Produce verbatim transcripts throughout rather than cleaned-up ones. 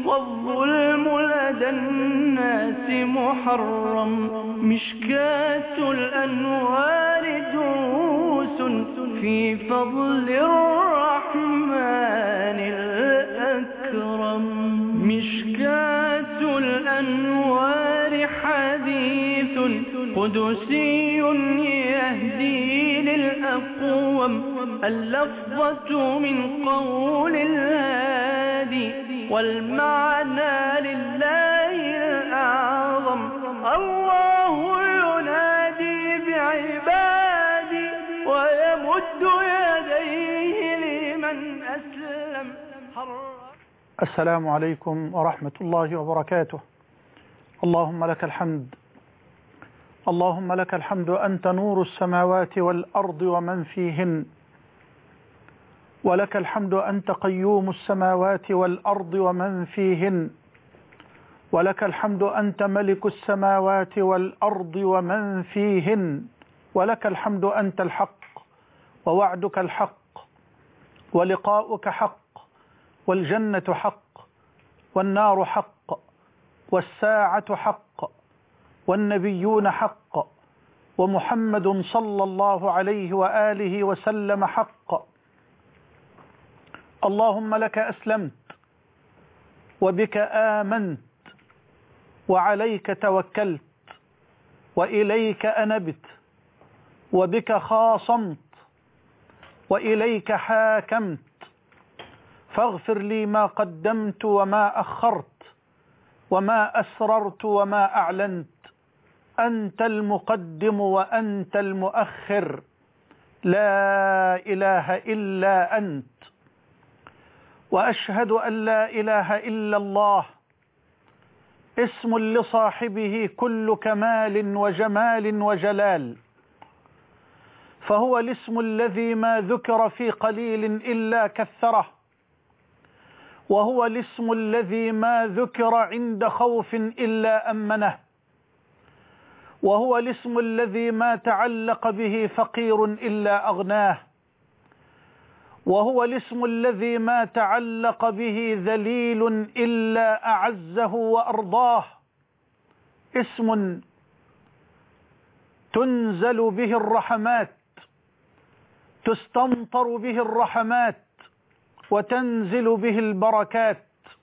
والظلم لدى الناس محرم. مشكاة الأنوار دروس في فضل الرحمن الأكرم. مشكاة الأنوار حديث قدسي يهدي للأقوم. اللفظة من قول الهادي والمعنى لله الأعظم. الله ينادي بعبادي ويمد يديه لمن أسلم. السلام عليكم ورحمة الله وبركاته. اللهم لك الحمد، اللهم لك الحمد، أنت نور السماوات والأرض ومن فيهن، ولك الحمد أنت قيوم السماوات والأرض ومن فيهن، ولك الحمد أنت ملك السماوات والأرض ومن فيهن، ولك الحمد أنت الحق ووعدك الحق ولقاؤك حق والجنة حق والنار حق والساعة حق والنبيون حق ومحمد صلى الله عليه وآله وسلم حق. اللهم لك أسلمت وبك آمنت وعليك توكلت وإليك أنبت وبك خاصمت وإليك حاكمت. فاغفر لي ما قدمت وما أخرت وما أسررت وما أعلنت. أنت المقدم وأنت المؤخر، لا إله إلا أنت. وأشهد أن لا إله إلا الله، اسم لصاحبه كل كمال وجمال وجلال، فهو الاسم الذي ما ذكر في قليل إلا كثره، وهو الاسم الذي ما ذكر عند خوف إلا أمنه، وهو الاسم الذي ما تعلق به فقير إلا أغناه، وهو الاسم الذي ما تعلق به ذليل إلا أعزه وأرضاه. اسم تنزل به الرحمات، تستمطر به الرحمات، وتنزل به البركات.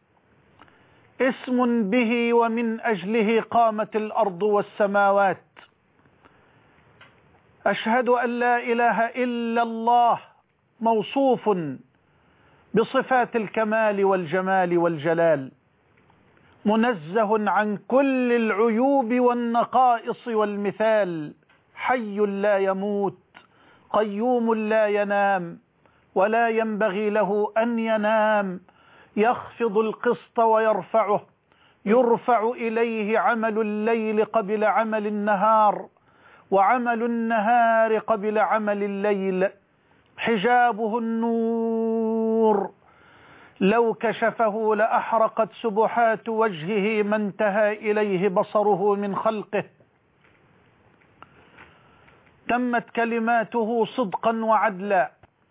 اسم به ومن أجله قامت الأرض والسماوات. أشهد أن لا إله إلا الله، موصوف بصفات الكمال والجمال والجلال، منزه عن كل العيوب والنقائص والمثال، حي لا يموت، قيوم لا ينام ولا ينبغي له أن ينام، يخفض القسط ويرفعه، يرفع إليه عمل الليل قبل عمل النهار، وعمل النهار قبل عمل الليل. حجابه النور، لو كشفه لأحرقت سبحات وجهه ما انتهى إليه بصره من خلقه. تمت كلماته صدقا وعدلا،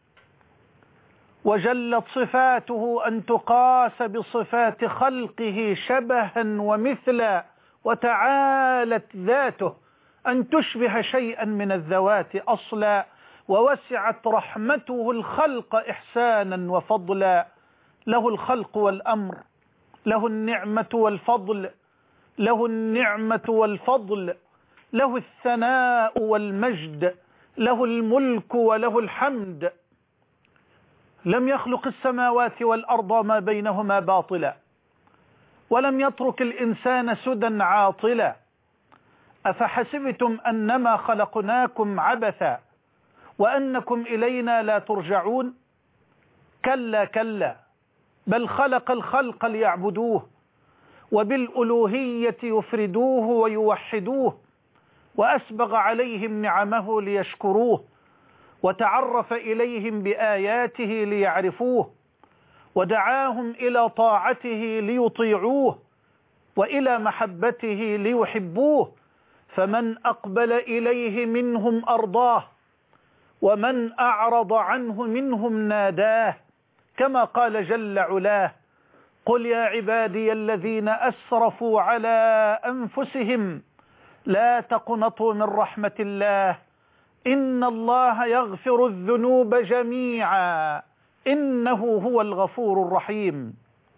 وجلت صفاته أن تقاس بصفات خلقه شبها ومثلا، وتعالت ذاته أن تشبه شيئا من الذوات أصلا، ووسعت رحمته الخلق إحسانا وفضلا. له الخلق والأمر، له النعمة والفضل، له النعمة والفضل، له الثناء والمجد، له الملك وله الحمد. لم يخلق السماوات والأرض ما بينهما باطلا، ولم يترك الإنسان سدى عاطلا. أفحسبتم أنما خلقناكم عبثا وأنكم إلينا لا ترجعون؟ كلا كلا، بل خلق الخلق ليعبدوه، وبالألوهية يفردوه ويوحدوه، وأسبغ عليهم نعمه ليشكروه، وتعرف إليهم بآياته ليعرفوه، ودعاهم إلى طاعته ليطيعوه، وإلى محبته ليحبوه. فمن أقبل إليه منهم أرضاه، ومن أعرض عنه منهم ناداه، كما قال جل علاه: قل يا عبادي الذين أسرفوا على أنفسهم لا تقنطوا من رحمة الله إن الله يغفر الذنوب جميعا إنه هو الغفور الرحيم.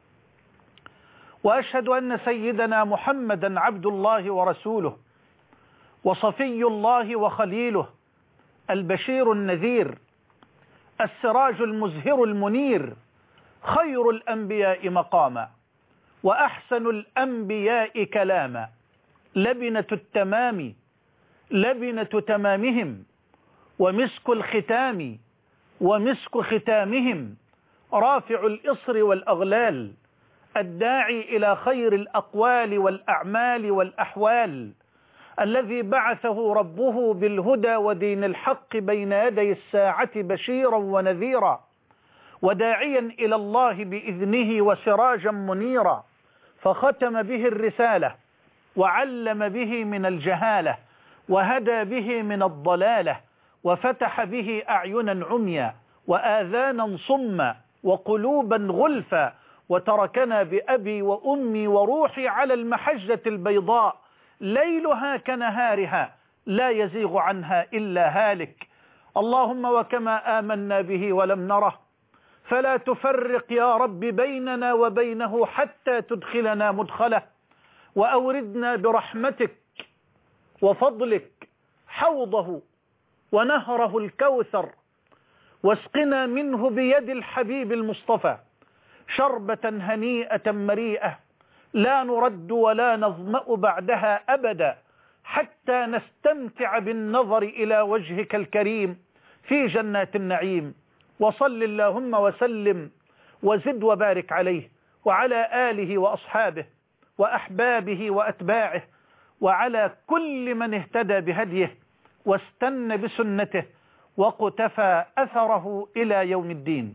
وأشهد أن سيدنا محمدا عبد الله ورسوله وصفي الله وخليله، البشير النذير، السراج المزهر المنير، خير الأنبياء مقاما وأحسن الأنبياء كلاما، لبنة التمام لبنة تمامهم ومسك الختام ومسك ختامهم، رافع الإصر والأغلال، الداعي إلى خير الأقوال والأعمال والأحوال، الذي بعثه ربه بالهدى ودين الحق بين يدي الساعة بشيرا ونذيرا وداعيا إلى الله بإذنه وسراجا منيرا، فختم به الرسالة وعلم به من الجهالة وهدى به من الضلالة وفتح به أعينا عميا وآذانا صما وقلوبا غلفا، وتركنا بأبي وأمي وروحي على المحجة البيضاء ليلها كنهارها لا يزيغ عنها إلا هالك. اللهم وكما آمنا به ولم نره فلا تفرق يا رب بيننا وبينه حتى تدخلنا مدخله، وأوردنا برحمتك وفضلك حوضه ونهره الكوثر، واسقنا منه بيد الحبيب المصطفى شربة هنيئة مريئة لا نرد ولا نظمأ بعدها أبدا، حتى نستمتع بالنظر إلى وجهك الكريم في جنات النعيم. وصل اللهم وسلم وزد وبارك عليه وعلى آله وأصحابه وأحبابه وأتباعه وعلى كل من اهتدى بهديه واستنى بسنته وقتفى أثره إلى يوم الدين.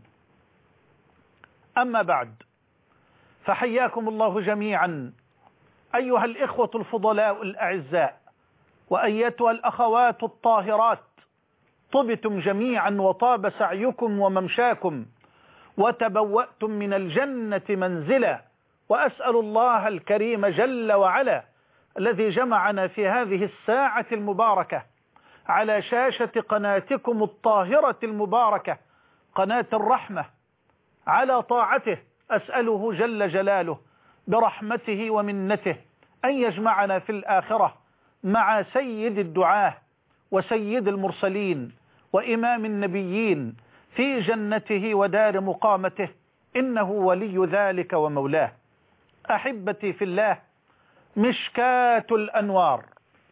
أما بعد، فحياكم الله جميعا أيها الإخوة الفضلاء الأعزاء وأيتها الأخوات الطاهرات، طبتم جميعا وطاب سعيكم وممشاكم وتبوأتم من الجنة منزلا، وأسأل الله الكريم جل وعلا الذي جمعنا في هذه الساعة المباركة على شاشة قناتكم الطاهرة المباركة قناة الرحمة على طاعته، أسأله جل جلاله برحمته ومنته أن يجمعنا في الآخرة مع سيد الدعاة وسيد المرسلين وإمام النبيين في جنته ودار مقامته، إنه ولي ذلك ومولاه. أحبتي في الله، مشكاة الأنوار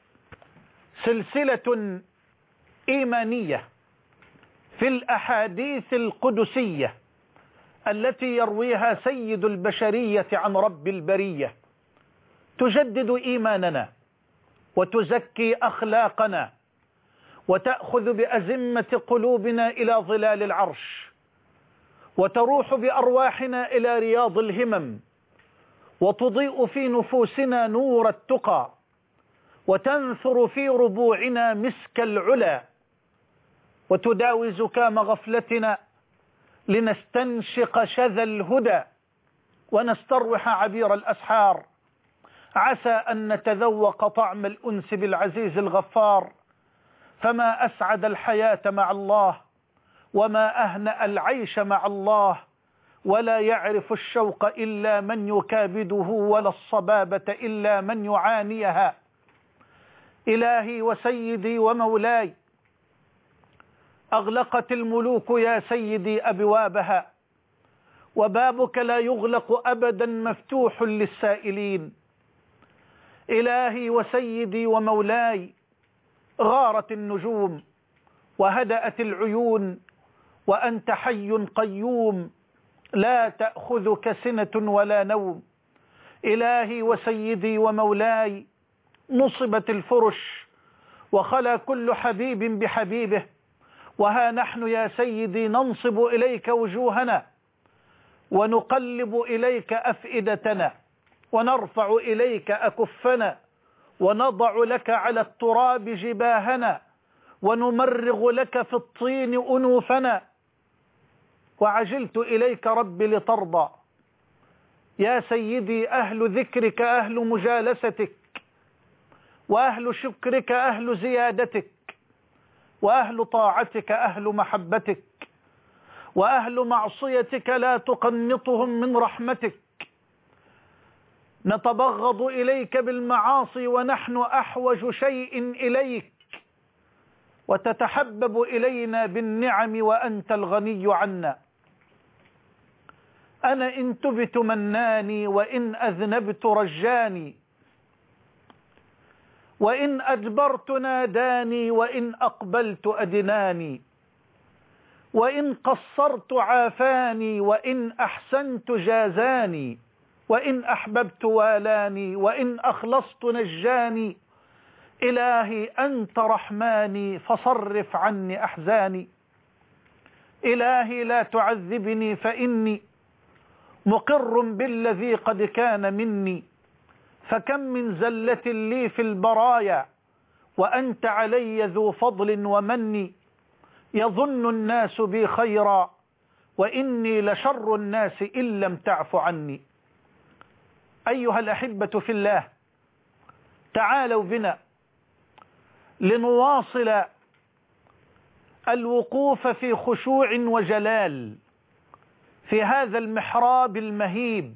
سلسلة إيمانية في الأحاديث القدسية التي يرويها سيد البشرية عن رب البرية، تجدد إيماننا وتزكي أخلاقنا وتأخذ بأزمة قلوبنا إلى ظلال العرش، وتروح بأرواحنا إلى رياض الهمم، وتضيء في نفوسنا نور التقى، وتنثر في ربوعنا مسك العلا، وتداوي زكام غفلتنا لنستنشق شذا الهدى ونستروح عبير الأسحار، عسى أن نتذوق طعم الأنس بالعزيز الغفار. فما أسعد الحياة مع الله وما أهنأ العيش مع الله، ولا يعرف الشوق إلا من يكابده ولا الصبابة إلا من يعانيها. إلهي وسيدي ومولاي، أغلقت الملوك يا سيدي أبوابها، وبابك لا يغلق أبدا مفتوح للسائلين. إلهي وسيدي ومولاي، غارت النجوم وهدأت العيون، وأنت حي قيوم لا تأخذك سنة ولا نوم. إلهي وسيدي ومولاي، نصبت الفرش وخلا كل حبيب بحبيبه، وها نحن يا سيدي ننصب إليك وجوهنا ونقلب إليك أفئدتنا ونرفع إليك أكفنا ونضع لك على التراب جباهنا ونمرغ لك في الطين أنوفنا. وعجلت إليك رب لترضى يا سيدي أهل ذكرك أهل مجالستك، وأهل شكرك أهل زيادتك، وأهل طاعتك أهل محبتك، وأهل معصيتك لا تقنطهم من رحمتك. نتبغض إليك بالمعاصي ونحن أحوج شيء إليك، وتتحبب إلينا بالنعم وأنت الغني عنا. أنا إن تبت مناني، وإن أذنبت رجاني، وإن أدبرت ناداني، وإن أقبلت أدناني، وإن قصرت عافاني، وإن أحسنت جازاني، وإن أحببت والاني، وإن أخلصت نجاني. إلهي أنت رحماني فصرف عني أحزاني. إلهي لا تعذبني فإني مقر بالذي قد كان مني، فكم من زلة لي في البرايا وأنت علي ذو فضل ومن. يظن الناس بي خيرا وإني لشر الناس إن لم تعف عني. أيها الأحبة في الله، تعالوا بنا لنواصل الوقوف في خشوع وجلال في هذا المحراب المهيب،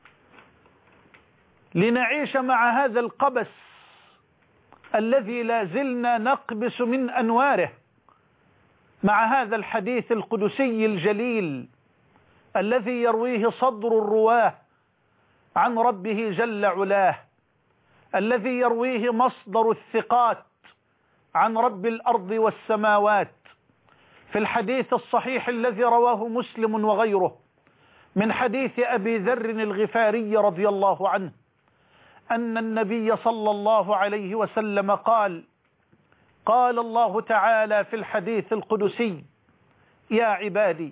لنعيش مع هذا القبس الذي لا زلنا نقبس من أنواره، مع هذا الحديث القدسي الجليل الذي يرويه صدر الرواه عن ربه جل علاه، الذي يرويه مصدر الثقات عن رب الأرض والسماوات، في الحديث الصحيح الذي رواه مسلم وغيره من حديث أبي ذر الغفاري رضي الله عنه أن النبي صلى الله عليه وسلم قال: قال الله تعالى في الحديث القدسي: يا عبادي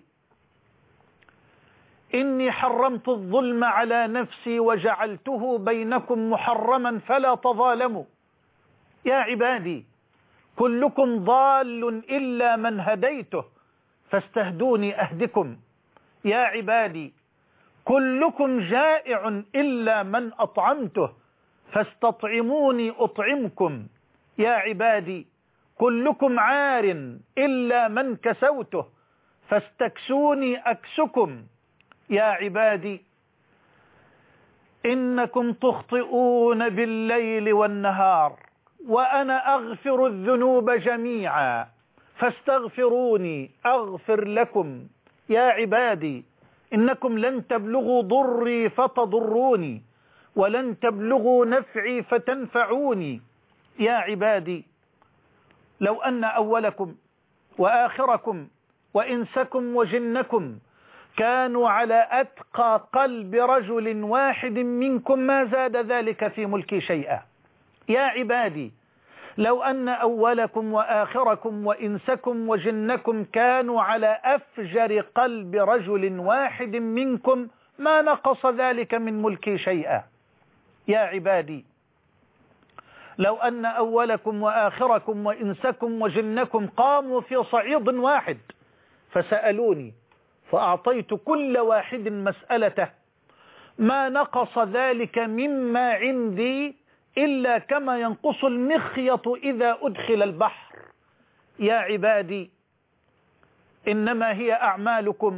إني حرمت الظلم على نفسي وجعلته بينكم محرما فلا تظالموا. يا عبادي كلكم ضال إلا من هديته فاستهدوني أهدكم. يا عبادي كلكم جائع إلا من أطعمته فاستطعموني أطعمكم. يا عبادي كلكم عار إلا من كسوته فاستكسوني أكسكم. يا عبادي إنكم تخطئون بالليل والنهار وأنا أغفر الذنوب جميعا فاستغفروني أغفر لكم. يا عبادي إنكم لن تبلغوا ضري فتضروني ولن تبلغوا نفعي فتنفعوني. يا عبادي لو أن أولكم وآخركم وإنسكم وجنكم كانوا على أتقى قلب رجل واحد منكم ما زاد ذلك في ملكي شيئا. يا عبادي لو أن أولكم وآخركم وإنسكم وجنكم كانوا على أفجر قلب رجل واحد منكم ما نقص ذلك من ملكي شيئا. يا عبادي لو أن أولكم وآخركم وإنسكم وجنكم قاموا في صعيد واحد فسألوني فأعطيت كل واحد مسألته ما نقص ذلك مما عندي إلا كما ينقص المخيط إذا أدخل البحر. يا عبادي إنما هي أعمالكم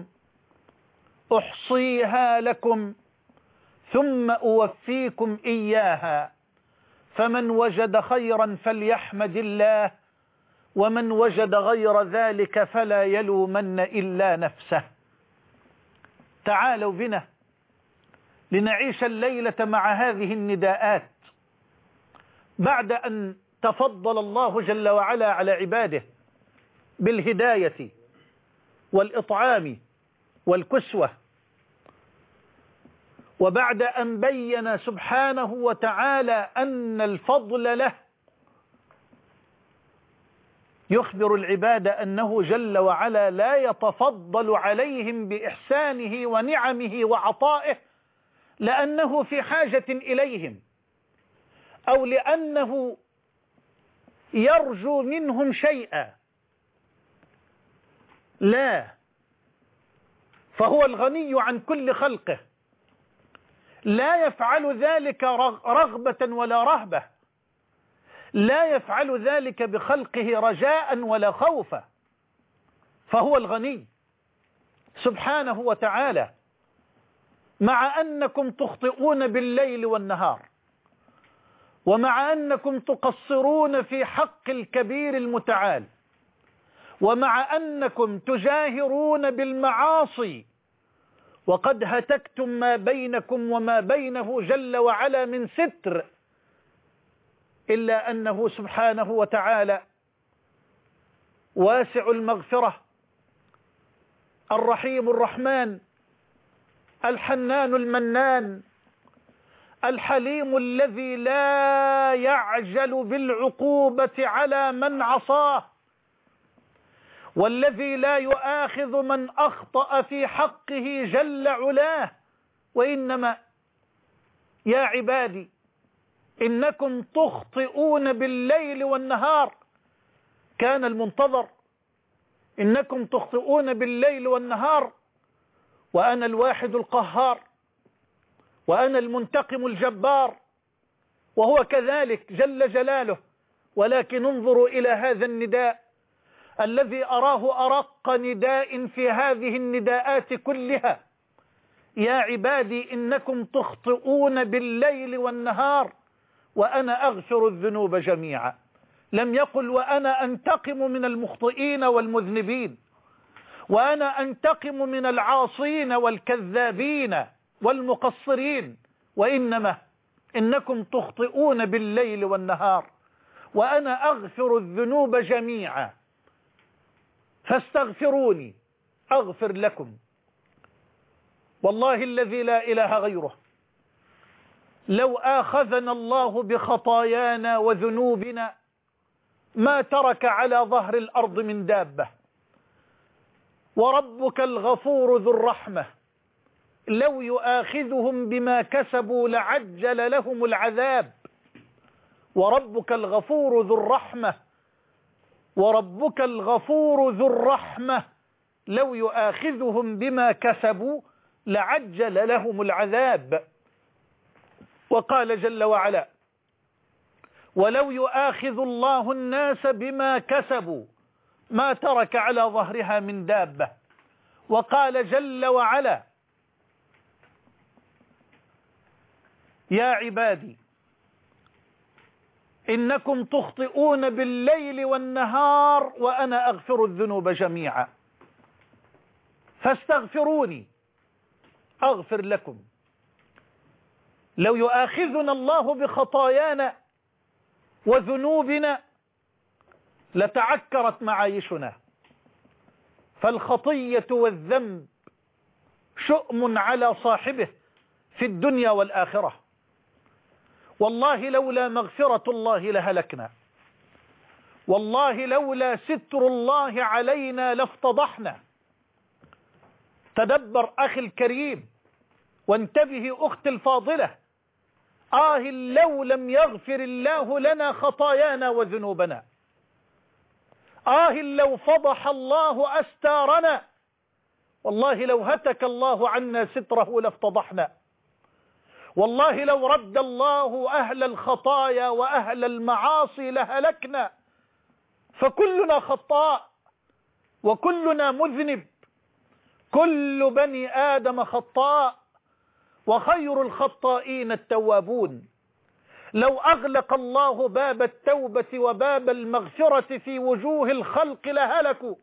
أحصيها لكم ثم أوفيكم إياها، فمن وجد خيرا فليحمد الله ومن وجد غير ذلك فلا يلومن إلا نفسه. تعالوا بنا لنعيش الليلة مع هذه النداءات بعد أن تفضل الله جل وعلا على عباده بالهداية والإطعام والكسوة، وبعد أن بين سبحانه وتعالى أن الفضل له، يخبر العباد أنه جل وعلا لا يتفضل عليهم بإحسانه ونعمه وعطائه لأنه في حاجة إليهم أو لأنه يرجو منهم شيئا، لا، فهو الغني عن كل خلقه، لا يفعل ذلك رغبة ولا رهبة، لا يفعل ذلك بخلقه رجاء ولا خوفا، فهو الغني سبحانه وتعالى. مع أنكم تخطئون بالليل والنهار، ومع أنكم تقصرون في حق الكبير المتعال، ومع أنكم تجاهرون بالمعاصي، وقد هتكتم ما بينكم وما بينه جل وعلا من ستر، إلا أنه سبحانه وتعالى واسع المغفرة، الرحيم الرحمن، الحنان المنان، الحليم الذي لا يعجل بالعقوبة على من عصاه، والذي لا يؤاخذ من أخطأ في حقه جل علاه، وإنما يا عبادي إنكم تخطئون بالليل والنهار. كان المنتظر إنكم تخطئون بالليل والنهار، وأنا الواحد القهار، وأنا المنتقم الجبار، وهو كذلك جل جلاله. ولكن انظروا إلى هذا النداء الذي أراه أرق نداء في هذه النداءات كلها: يا عبادي إنكم تخطئون بالليل والنهار وأنا أغفر الذنوب جميعا. لم يقل وأنا أنتقم من المخطئين والمذنبين، وأنا أنتقم من العاصين والكذابين والمقصرين، وإنما إنكم تخطئون بالليل والنهار وأنا أغفر الذنوب جميعا فاستغفروني أغفر لكم. والله الذي لا إله غيره، لو آخذنا الله بخطايانا وذنوبنا ما ترك على ظهر الأرض من دابة. وربك الغفور ذو الرحمة لو يؤاخذهم بما كسبوا لعجل لهم العذاب. وربك الغفور ذو الرحمة وربك الغفور ذو الرحمة لو يؤاخذهم بما كسبوا لعجل لهم العذاب. وقال جل وعلا: ولو يؤاخذ الله الناس بما كسبوا ما ترك على ظهرها من دابة. وقال جل وعلا: يا عبادي إنكم تخطئون بالليل والنهار وأنا أغفر الذنوب جميعا فاستغفروني أغفر لكم. لو يؤاخذنا الله بخطايانا وذنوبنا لتعكرت معايشنا، فالخطية والذنب شؤم على صاحبه في الدنيا والآخرة. والله لولا مغفرة الله لهلكنا، والله لولا ستر الله علينا لافتضحنا. تدبر أخي الكريم وانتبه أختي الفاضلة، آه لو لم يغفر الله لنا خطايانا وذنوبنا، آه لو فضح الله أستارنا، والله لو هتك الله عنا ستره لافتضحنا. والله لو رد الله أهل الخطايا وأهل المعاصي لهلكنا. فكلنا خطاء وكلنا مذنب، كل بني آدم خطاء وخير الخطائين التوابون. لو أغلق الله باب التوبة وباب المغفرة في وجوه الخلق لهلكوا.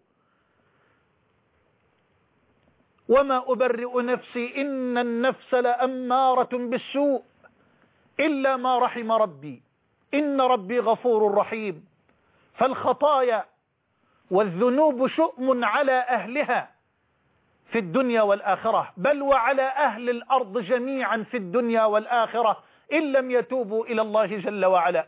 وما أبرئ نفسي إن النفس لأمارة بالسوء إلا ما رحم ربي إن ربي غفور رحيم. فالخطايا والذنوب شؤم على أهلها في الدنيا والآخرة، بل وعلى أهل الأرض جميعا في الدنيا والآخرة إن لم يتوبوا إلى الله جل وعلا.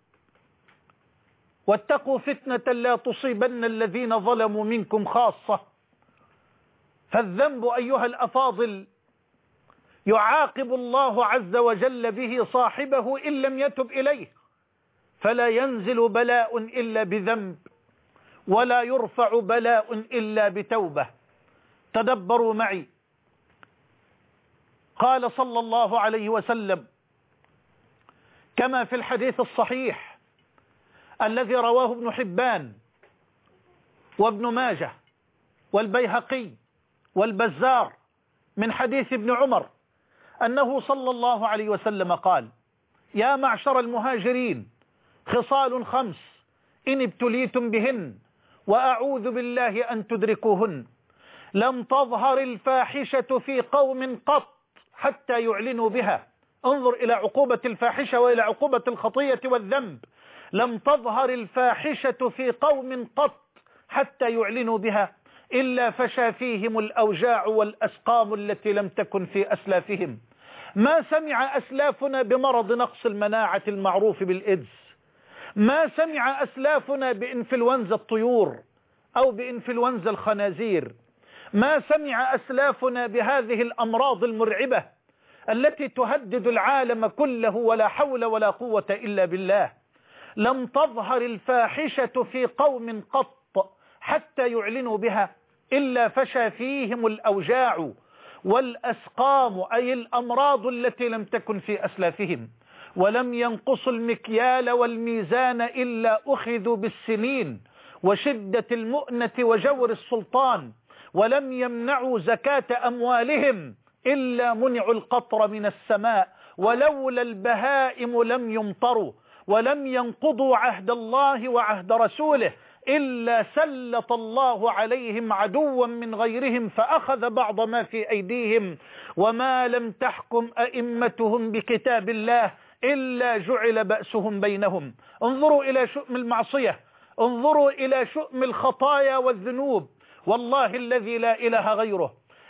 واتقوا فتنة لا تصيبن الذين ظلموا منكم خاصة. فالذنب أيها الأفاضل يعاقب الله عز وجل به صاحبه إن لم يتب إليه، فلا ينزل بلاء إلا بذنب ولا يرفع بلاء إلا بتوبة. تدبروا معي قال صلى الله عليه وسلم كما في الحديث الصحيح الذي رواه ابن حبان وابن ماجه والبيهقي والبزار من حديث ابن عمر أنه صلى الله عليه وسلم قال: يا معشر المهاجرين خصال خمس إن ابتليتم بهن وأعوذ بالله أن تدركوهن. لم تظهر الفاحشة في قوم قط حتى يعلنوا بها. انظر إلى عقوبة الفاحشة وإلى عقوبة الخطية والذنب. لم تظهر الفاحشة في قوم قط حتى يعلنوا بها إلا فشى فيهم الأوجاع والأسقام التي لم تكن في أسلافهم. ما سمع أسلافنا بمرض نقص المناعة المعروف بالإيدز، ما سمع أسلافنا بإنفلونزا الطيور أو بإنفلونزا الخنازير، ما سمع أسلافنا بهذه الأمراض المرعبة التي تهدد العالم كله ولا حول ولا قوة إلا بالله. لم تظهر الفاحشة في قوم قط حتى يعلنوا بها إلا فشى فيهم الأوجاع والأسقام، أي الأمراض التي لم تكن في أسلافهم. ولم ينقصوا المكيال والميزان إلا أخذوا بالسنين وشدة المؤنة وجور السلطان. ولم يمنعوا زكاة أموالهم إلا منعوا القطر من السماء، ولولا البهائم لم يمطروا. ولم ينقضوا عهد الله وعهد رسوله إلا سلط الله عليهم عدوا من غيرهم فأخذ بعض ما في أيديهم. وما لم تحكم أئمتهم بكتاب الله إلا جعل بأسهم بينهم. انظروا إلى شؤم المعصية، انظروا إلى شؤم الخطايا والذنوب. والله الذي لا إله غيره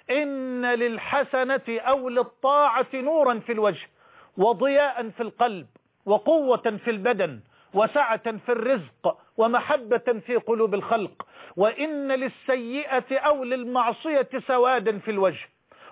إن للحسنة أو للطاعة نورا في الوجه وضياء في القلب وقوة في البدن وسعة في الرزق ومحبة في قلوب الخلق. وإن للسيئة أو للمعصية سوادا في الوجه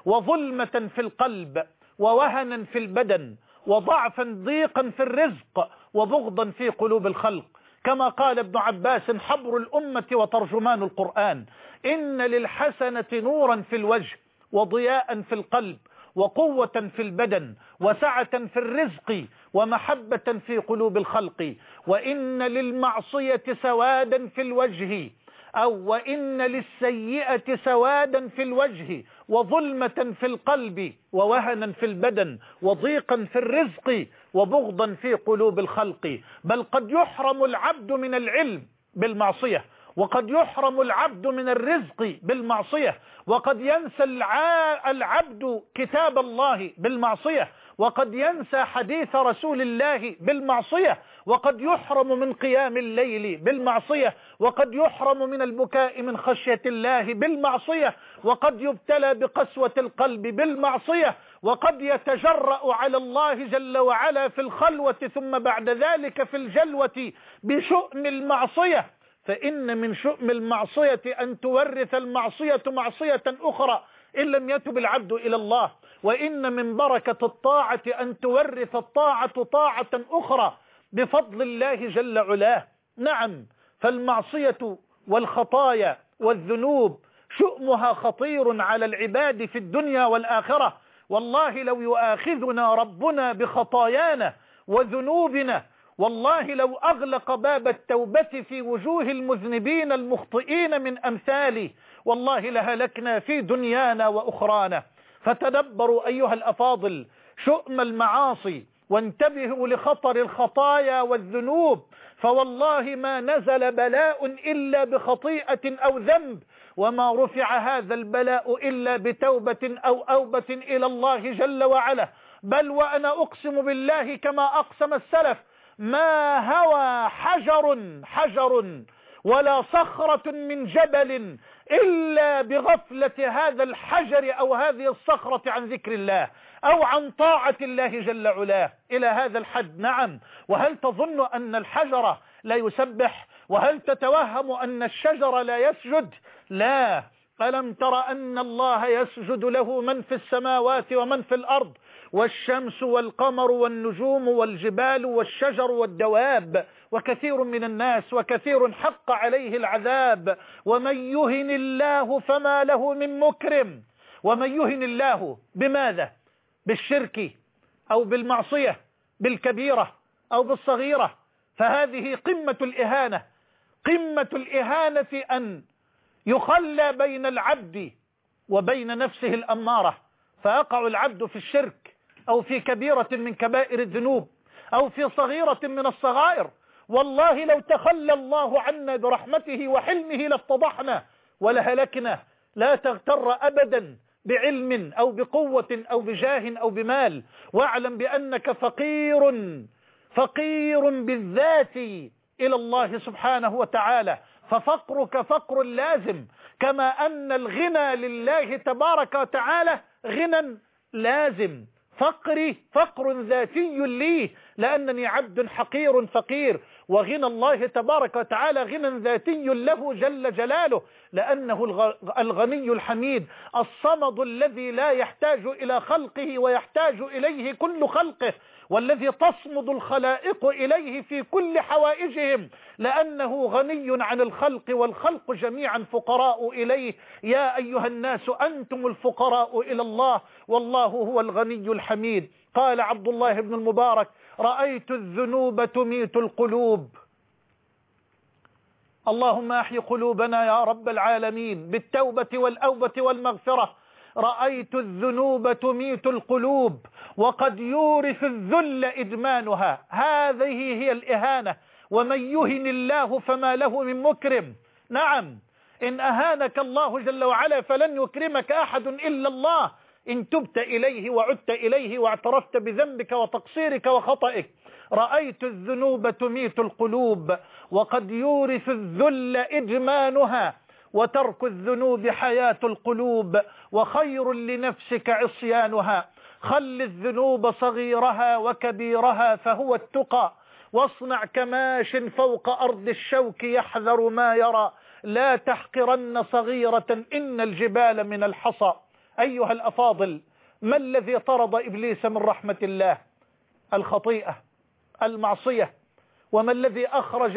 وظلمة في القلب ووهنا في البدن وضعفا ضيقا في الرزق وبغضا في قلوب الخلق. كما قال ابن عباس حبر الأمة وترجمان القرآن: إن للحسنة نورا في الوجه وضياء في القلب وقوة في البدن وسعة في الرزق ومحبة في قلوب الخلق. وإن للمعصية سوادا في الوجه أو وإن للسيئة سوادا في الوجه وظلمة في القلب ووهنا في البدن وضيقا في الرزق وبغضا في قلوب الخلق. بل قد يحرم العبد من العلم بالمعصية، وقد يحرم العبد من الرزق بالمعصية، وقد ينسى العبد كتاب الله بالمعصية، وقد ينسى حديث رسول الله بالمعصية، وقد يحرم من قيام الليل بالمعصية، وقد يحرم من البكاء من خشية الله بالمعصية، وقد يبتلى بقسوة القلب بالمعصية، وقد يتجرأ على الله جل وعلا في الخلوة ثم بعد ذلك في الجلوة بشؤم المعصية. فإن من شؤم المعصية أن تورث المعصية معصية أخرى إن لم يتب العبد إلى الله. وإن من بركة الطاعة أن تورث الطاعة طاعة أخرى بفضل الله جل علاه. نعم، فالمعصية والخطايا والذنوب شؤمها خطير على العباد في الدنيا والآخرة. والله لو يؤاخذنا ربنا بخطايانا وذنوبنا، والله لو أغلق باب التوبة في وجوه المذنبين المخطئين من أمثاله، والله لهلكنا في دنيانا وأخرانا. فتدبروا أيها الأفاضل شؤم المعاصي وانتبهوا لخطر الخطايا والذنوب، فوالله ما نزل بلاء إلا بخطيئة أو ذنب، وما رفع هذا البلاء إلا بتوبة أو أوبة إلى الله جل وعلا. بل وأنا أقسم بالله كما أقسم السلف: ما هوى حجر حجر ولا صخرة من جبل إلا بغفلة هذا الحجر أو هذه الصخرة عن ذكر الله أو عن طاعة الله جل علاه إلى هذا الحد. نعم، وهل تظن أن الحجر لا يسبح؟ وهل تتوهم أن الشجر لا يسجد؟ لا. ألم تر أن الله يسجد له من في السماوات ومن في الأرض، والشمس والقمر والنجوم والجبال والشجر والدواب، وكثير من الناس وكثير حق عليه العذاب. ومن يهن الله فما له من مكرم. ومن يهن الله بماذا؟ بالشرك أو بالمعصية، بالكبيرة أو بالصغيرة، فهذه قمة الإهانة. قمة الإهانة أن يخلى بين العبد وبين نفسه الأمارة، فيقع العبد في الشرك أو في كبيرة من كبائر الذنوب أو في صغيرة من الصغائر. والله لو تخلى الله عنا برحمته وحلمه لافتضحنا ولهلكنا. لا تغتر أبدا بعلم أو بقوة أو بجاه أو بمال، واعلم بأنك فقير فقير بالذات إلى الله سبحانه وتعالى، ففقرك فقر لازم، كما أن الغنى لله تبارك وتعالى غنى لازم. فقري فقر ذاتي لي لأنني عبد حقير فقير، وغنى الله تبارك وتعالى غنى ذاتي له جل جلاله، لأنه الغني الحميد الصمد الذي لا يحتاج إلى خلقه ويحتاج إليه كل خلقه، والذي تصمد الخلائق إليه في كل حوائجهم، لأنه غني عن الخلق والخلق جميعا فقراء إليه. يا أيها الناس أنتم الفقراء إلى الله والله هو الغني الحميد. قال عبد الله بن المبارك: رأيت الذنوب تميت القلوب. اللهم أحي قلوبنا يا رب العالمين بالتوبة والأوبة والمغفرة. رأيت الذنوب تميت القلوب وقد يورث الذل إدمانها. هذه هي الإهانة، ومن يهن الله فما له من مكرم. نعم، إن أهانك الله جل وعلا فلن يكرمك أحد إلا الله، إن تبت إليه وعدت إليه واعترفت بذنبك وتقصيرك وخطئك. رأيت الذنوب تميت القلوب وقد يورث الذل إدمانها، وترك الذنوب حياة القلوب، وخير لنفسك عصيانها. خل الذنوب صغيرها وكبيرها فهو التقى، واصنع كماش فوق أرض الشوك يحذر ما يرى. لا تحقرن صغيرة إن الجبال من الحصى. أيها الأفاضل، ما الذي طرد إبليس من رحمة الله؟ الخطيئة، المعصية. وما الذي أخرج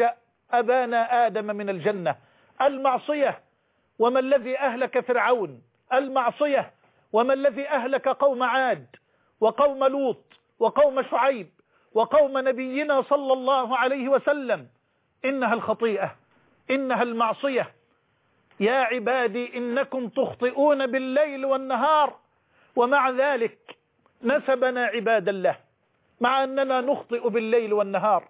أبانا آدم من الجنة؟ المعصية. وما الذي أهلك فرعون؟ المعصية. وما الذي أهلك قوم عاد وقوم لوط وقوم شعيب وقوم نبينا صلى الله عليه وسلم؟ إنها الخطيئة، إنها المعصية. يا عبادي إنكم تخطئون بالليل والنهار، ومع ذلك نسبنا عباد الله، مع أننا نخطئ بالليل والنهار،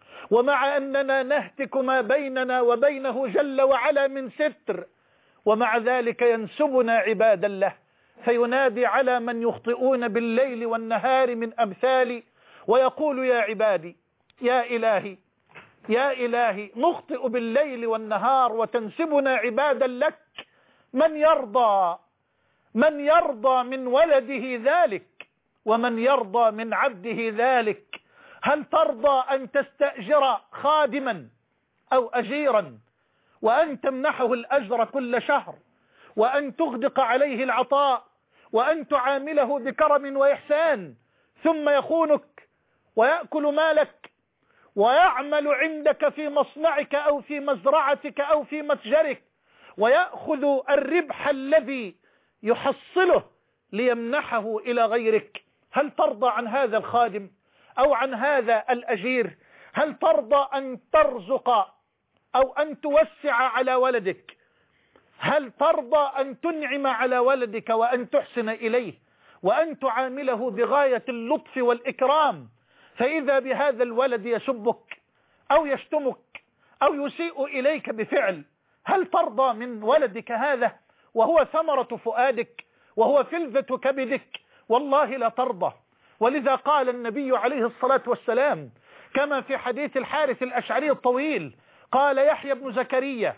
ومع أننا نهتك ما بيننا وبينه جل وعلا من ستر، ومع ذلك ينسبنا عباد الله، فينادي على من يخطئون بالليل والنهار من أمثالي ويقول: يا عبادي، يا إلهي، يا إلهي، نخطئ بالليل والنهار وتنسبنا عبادا لك. من يرضى من يرضى من ولده ذلك، ومن يرضى من عبده ذلك؟ هل ترضى أن تستأجر خادما أو أجيرا وأن تمنحه الأجر كل شهر، وأن تغدق عليه العطاء، وأن تعامله بكرم وإحسان، ثم يخونك ويأكل مالك ويعمل عندك في مصنعك أو في مزرعتك أو في متجرك ويأخذ الربح الذي يحصله ليمنحه إلى غيرك؟ هل ترضى عن هذا الخادم أو عن هذا الأجير؟ هل ترضى أن ترزق أو أن توسع على ولدك؟ هل ترضى أن تنعم على ولدك وأن تحسن إليه وأن تعامله بغاية اللطف والإكرام، فإذا بهذا الولد يسبك أو يشتمك أو يسيء إليك بفعل؟ هل ترضى من ولدك هذا وهو ثمرة فؤادك وهو فلذة كبدك؟ والله لا ترضى. ولذا قال النبي عليه الصلاة والسلام كما في حديث الحارث الأشعري الطويل، قال: يحيى بن زكريا: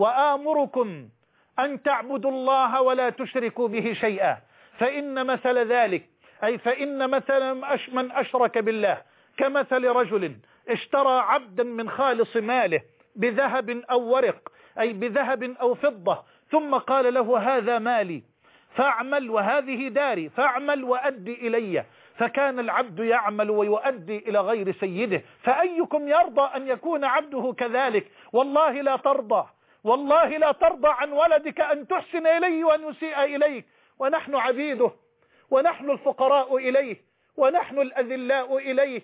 وآمركم أن تعبدوا الله ولا تشركوا به شيئا، فإن مثل ذلك، أي فإن مثل من أشرك بالله كمثل رجل اشترى عبدا من خالص ماله بذهب أو ورق، أي بذهب أو فضة، ثم قال له: هذا مالي فاعمل وهذه داري فاعمل وأدي إلي. فكان العبد يعمل ويؤدي إلى غير سيده. فأيكم يرضى أن يكون عبده كذلك؟ والله لا ترضى، والله لا ترضى عن ولدك أن تحسن إليه وأن يسيء إليك، ونحن عبيده ونحن الفقراء إليه ونحن الأذلاء إليه.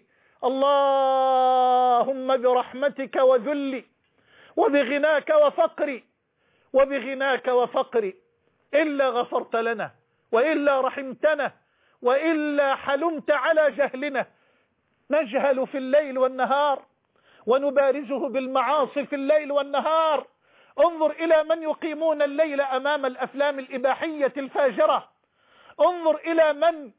اللهم برحمتك وذلي وبغناك وفقري وبغناك وفقري إلا غفرت لنا وإلا رحمتنا وإلا حلمت على جهلنا. نجهل في الليل والنهار ونبارزه بالمعاصي في الليل والنهار. انظر إلى من يقيمون الليل أمام الأفلام الإباحية الفاجرة، انظر إلى من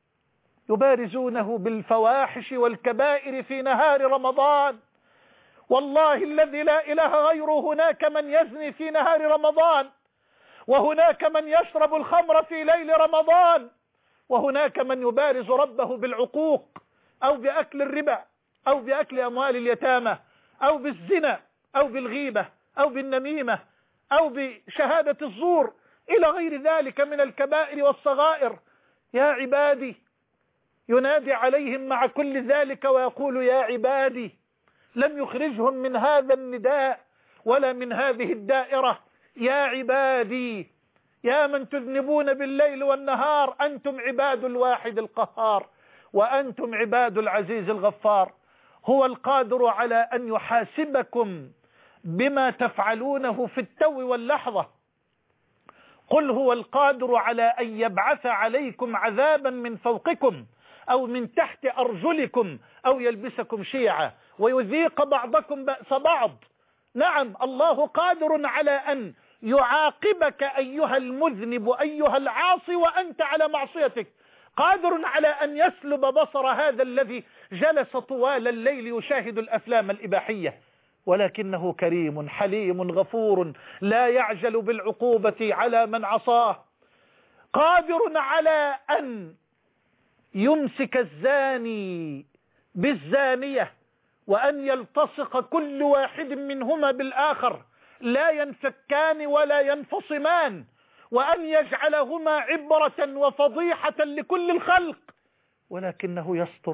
يبارزونه بالفواحش والكبائر في نهار رمضان. والله الذي لا إله غيره هناك من يزني في نهار رمضان، وهناك من يشرب الخمر في ليل رمضان، وهناك من يبارز ربه بالعقوق أو بأكل الربا أو بأكل أموال اليتامى أو بالزنا أو بالغيبة أو بالنميمة أو بشهادة الزور إلى غير ذلك من الكبائر والصغائر. يا عبادي، ينادي عليهم مع كل ذلك ويقول يا عبادي، لم يخرجهم من هذا النداء ولا من هذه الدائرة. يا عبادي، يا من تذنبون بالليل والنهار، أنتم عباد الواحد القهار، وأنتم عباد العزيز الغفار. هو القادر على أن يحاسبكم بما تفعلونه في التو واللحظة. قل هو القادر على أن يبعث عليكم عذابا من فوقكم أو من تحت أرجلكم أو يلبسكم شيعا ويذيق بعضكم بأس بعض. نعم، الله قادر على أن يعاقبك أيها المذنب أيها العاصي وأنت على معصيتك، قادر على أن يسلب بصر هذا الذي جلس طوال الليل يشاهد الأفلام الإباحية، ولكنه كريم حليم غفور لا يعجل بالعقوبة على من عصاه. قادر على أن يمسك الزاني بالزانية وأن يلتصق كل واحد منهما بالآخر، لا ينفكان ولا ينفصمان، وأن يجعلهما عبرة وفضيحة لكل الخلق، ولكنه يستر.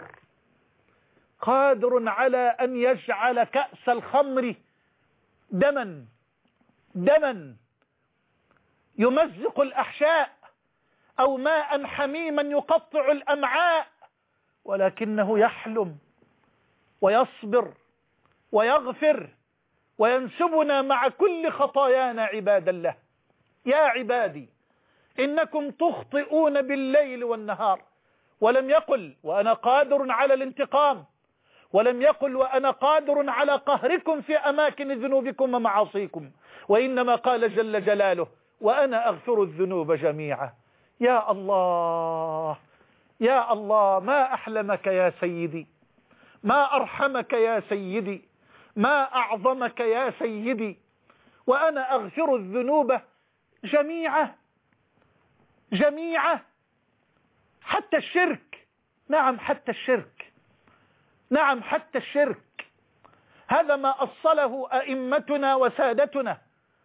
قادر على أن يجعل كأس الخمر دما دما يمزق الأحشاء أو ماء حميما يقطع الأمعاء، ولكنه يحلم ويصبر ويغفر وينسبنا مع كل خطايانا عباد الله. يا عبادي، إنكم تخطئون بالليل والنهار. ولم يقل وأنا قادر على الانتقام، ولم يقل وأنا قادر على قهركم في أماكن ذنوبكم ومعاصيكم، وإنما قال جل جلاله وأنا أغفر الذنوب جميعا. يا الله يا الله، ما أحلمك يا سيدي، ما أرحمك يا سيدي، ما أعظمك يا سيدي. وأنا أغفر الذنوب جميعا جميعا، حتى الشرك. نعم حتى الشرك، نعم حتى الشرك. هذا ما أصله أئمتنا وسادتنا.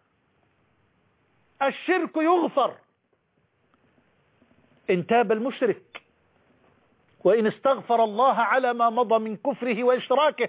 الشرك يغفر إن تاب المشرك وإن استغفر الله على ما مضى من كفره وإشراكه.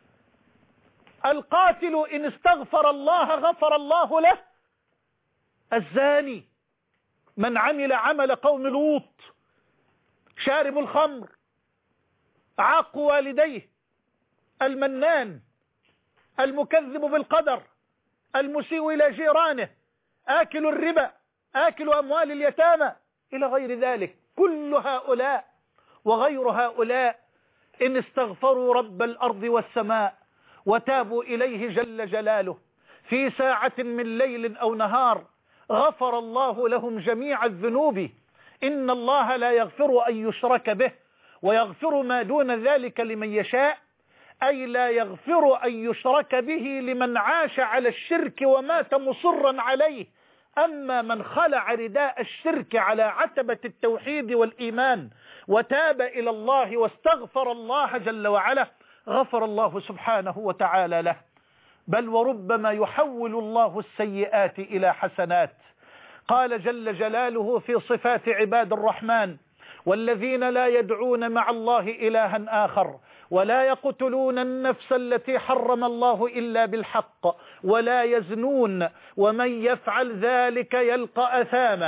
القاتل إن استغفر الله غفر الله له. الزاني من عمل عمل قوم لوط، شارب الخمر، عاق والديه، المنان، المكذب بالقدر، المسيء إلى جيرانه، آكل الربا، آكل أموال اليتامى إلى غير ذلك. كل هؤلاء وغير هؤلاء إن استغفروا رب الأرض والسماء وتابوا إليه جل جلاله في ساعة من ليل أو نهار غفر الله لهم جميع الذنوب. إن الله لا يغفر أن يشرك به ويغفر ما دون ذلك لمن يشاء، أي لا يغفر أن يشرك به لمن عاش على الشرك ومات مصرا عليه. أما من خلع رداء الشرك على عتبة التوحيد والإيمان وتاب إلى الله واستغفر الله جل وعلا غفر الله سبحانه وتعالى له. بل وربما يحول الله السيئات إلى حسنات. قال جل جلاله في صفات عباد الرحمن والذين لا يدعون مع الله إلها آخر ولا يقتلون النفس التي حرم الله إلا بالحق ولا يزنون ومن يفعل ذلك يلقى أثاما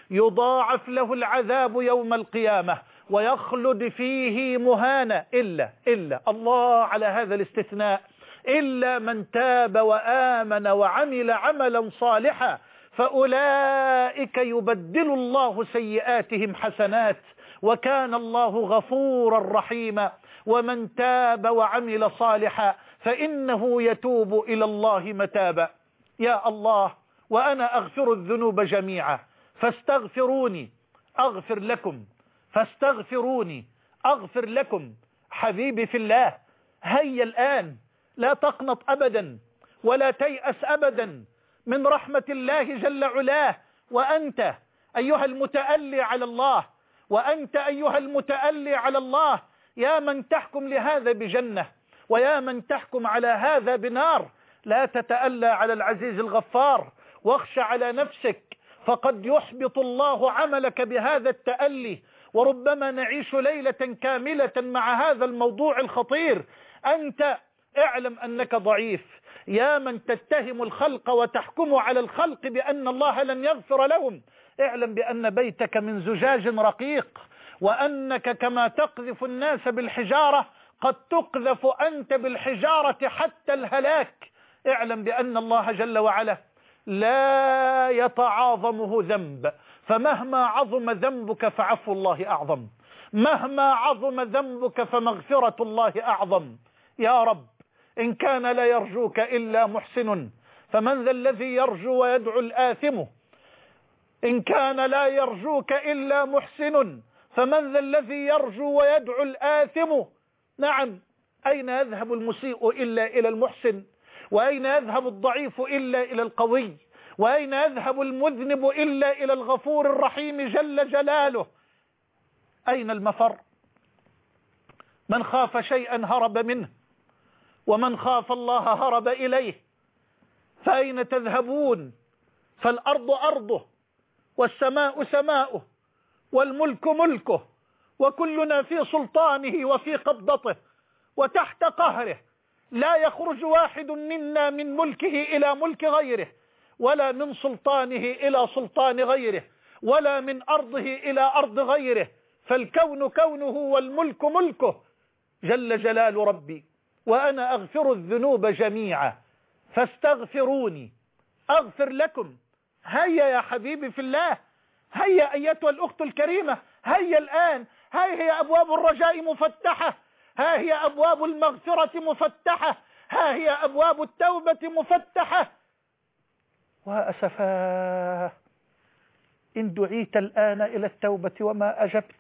يضاعف له العذاب يوم القيامة ويخلد فيه مهانا إلا إلا الله على هذا الاستثناء إلا من تاب وآمن وعمل عملا صالحا فأولئك يبدل الله سيئاتهم حسنات وكان الله غفورا رحيما. ومن تاب وعمل صالحا فإنه يتوب إلى الله متابا. يا الله وأنا أغفر الذنوب جميعا فاستغفروني أغفر لكم، فاستغفروني أغفر لكم. حبيبي في الله، هيا الآن، لا تقنط أبدا ولا تيأس أبدا من رحمة الله جل علاه. وأنت أيها المتألي على الله، وأنت أيها المتألي على الله، يا من تحكم لهذا بجنة ويا من تحكم على هذا بنار، لا تتألى على العزيز الغفار واخشى على نفسك، فقد يحبط الله عملك بهذا التألي. وربما نعيش ليلة كاملة مع هذا الموضوع الخطير. أنت اعلم أنك ضعيف، يا من تتهم الخلق وتحكم على الخلق بأن الله لن يغفر لهم، اعلم بأن بيتك من زجاج رقيق، وأنك كما تقذف الناس بالحجارة قد تقذف أنت بالحجارة حتى الهلاك. اعلم بأن الله جل وعلا لا يتعاظمه ذنب، فمهما عظم ذنبك فعفو الله أعظم، مهما عظم ذنبك فمغفرة الله أعظم. يا رب إن كان لا يرجوك إلا محسن فمن ذا الذي يرجو ويدعو الآثم؟ إن كان لا يرجوك إلا محسن فمن ذا الذي يرجو ويدعو الآثم؟ نعم، أين يذهب المسيء إلا إلى المحسن؟ وأين يذهب الضعيف إلا إلى القوي؟ وأين يذهب المذنب إلا إلى الغفور الرحيم جل جلاله؟ أين المفر؟ من خاف شيئا هرب منه، ومن خاف الله هرب إليه. فأين تذهبون؟ فالأرض أرضه، والسماء سماؤه، والملك ملكه، وكلنا في سلطانه وفي قبضته وتحت قهره، لا يخرج واحد منا من ملكه إلى ملك غيره، ولا من سلطانه إلى سلطان غيره، ولا من أرضه إلى أرض غيره، فالكون كونه والملك ملكه جل جلال ربي. وأنا أغفر الذنوب جميعا فاستغفروني أغفر لكم. هيا يا حبيبي في الله، هيا أيتها الأخت الكريمة، هيا الآن، ها هي أبواب الرجاء مفتحة، ها هي أبواب المغفرة مفتحة، ها هي أبواب التوبة مفتحة. وأسفاه إن دعيت الآن إلى التوبة وما أجبت،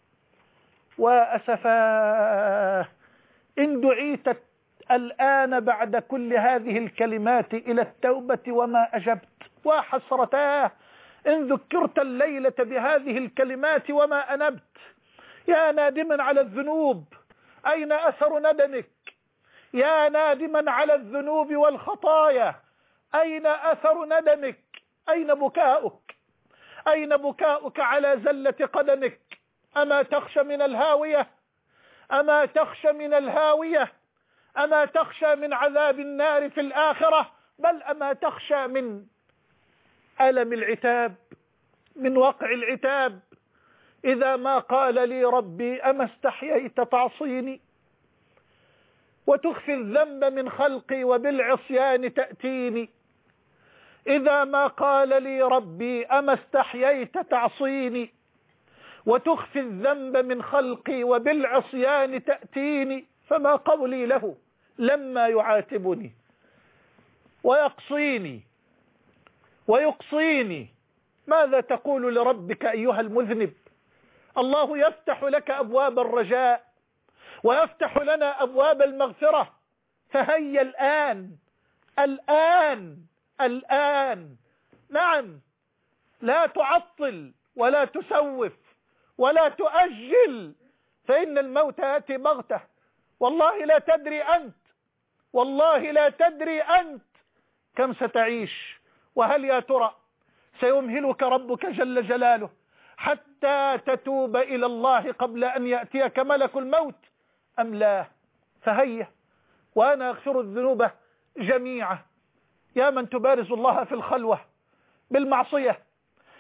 وأسفاه إن دعيت الآن بعد كل هذه الكلمات إلى التوبة وما أجبت، وحسرتاه إن ذكرت الليلة بهذه الكلمات وما أنبت. يا نادما على الذنوب، أين أثر ندمك؟ يا نادما على الذنوب والخطايا، أين أثر ندمك؟ أين بكاؤك؟ أين بكاؤك على زلة قدمك؟ أما تخشى من الهاوية؟ أما تخشى من الهاوية؟ أما تخشى من عذاب النار في الآخرة؟ بل أما تخشى من ألم العتاب، من وقع العتاب؟ إذا ما قال لي ربي أما استحييت تعصيني وتخفي الذنب من خلقي وبالعصيان تأتيني؟ إذا ما قال لي ربي أما استحييت تعصيني وتخفي الذنب من خلقي وبالعصيان تأتيني، فما قولي له لما يعاتبني ويقصيني ويقصيني؟ ماذا تقول لربك أيها المذنب؟ الله يفتح لك أبواب الرجاء ويفتح لنا أبواب المغفرة، فهيا الآن الآن الآن. نعم، لا تعطل ولا تسوف ولا تؤجل، فإن الموت يأتي بغتة. والله لا تدري أنت، والله لا تدري أنت كم ستعيش، وهل يا ترى سيمهلك ربك جل جلاله حتى تتوب إلى الله قبل أن يأتيك ملك الموت أم لا؟ فهيا، وأنا أغفر الذنوب جميعا. يا من تبارز الله في الخلوة بالمعصية،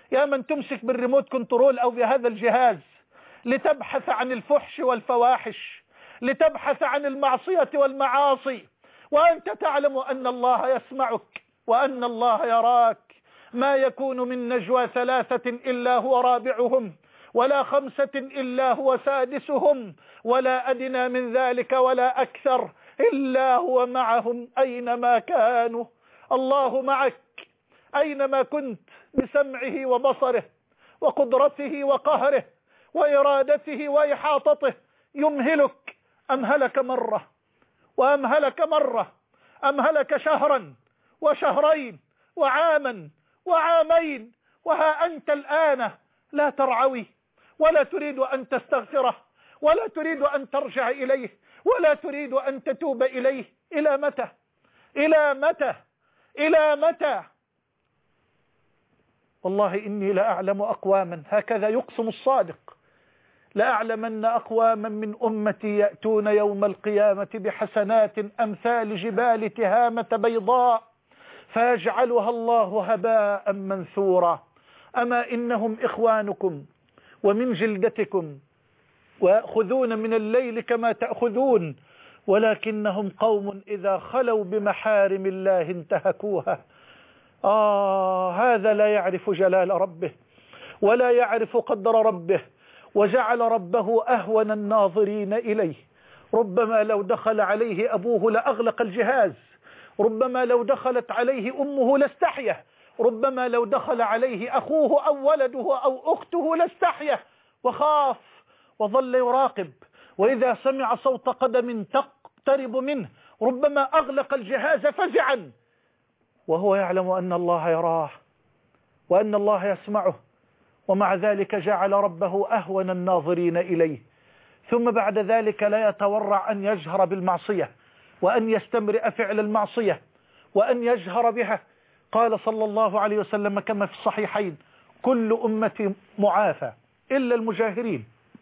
يا من تمسك بالريموت كنترول أو بهذا الجهاز لتبحث عن الفحش والفواحش، لتبحث عن المعصية والمعاصي، وأنت تعلم أن الله يسمعك وأن الله يراك. ما يكون من نجوى ثلاثة إلا هو رابعهم، ولا خمسة إلا هو سادسهم، ولا أدنى من ذلك ولا أكثر إلا هو معهم أينما كانوا. الله معك أينما كنت بسمعه وبصره وقدرته وقهره وإرادته وإحاطته. يمهلك، أمهلك مرة وأمهلك مرة، أمهلك شهرا وشهرين وعاما وعامين، وها أنت الآن لا ترعوي ولا تريد أن تستغفره ولا تريد أن ترجع إليه ولا تريد أن تتوب إليه. إلى متى؟ إلى متى؟ إلى متى؟ والله إني لأعلم أقواما، هكذا يقسم الصادق، لأعلمن أقواما من أمتي يأتون يوم القيامة بحسنات أمثال جبال تهامة بيضاء فيجعلها الله هباء منثورا. أما إنهم إخوانكم ومن جلدتكم ويأخذون من الليل كما تأخذون، ولكنهم قوم إذا خلوا بمحارم الله انتهكوها. آه هذا لا يعرف جلال ربه ولا يعرف قدر ربه، وجعل ربه أهون الناظرين إليه. ربما لو دخل عليه أبوه لأغلق الجهاز، ربما لو دخلت عليه أمه لاستحيه، ربما لو دخل عليه أخوه أو ولده أو أخته لاستحيه وخاف وظل يراقب، وإذا سمع صوت قدم تقترب منه ربما أغلق الجهاز فزعا، وهو يعلم أن الله يراه وأن الله يسمعه، ومع ذلك جعل ربه أهون الناظرين إليه. ثم بعد ذلك لا يتورع أن يجهر بالمعصية وأن يستمرئ فعل المعصية وأن يجهر بها. قال صلى الله عليه وسلم كما في الصحيحين: كل أمتي معافى إلا المجاهرين،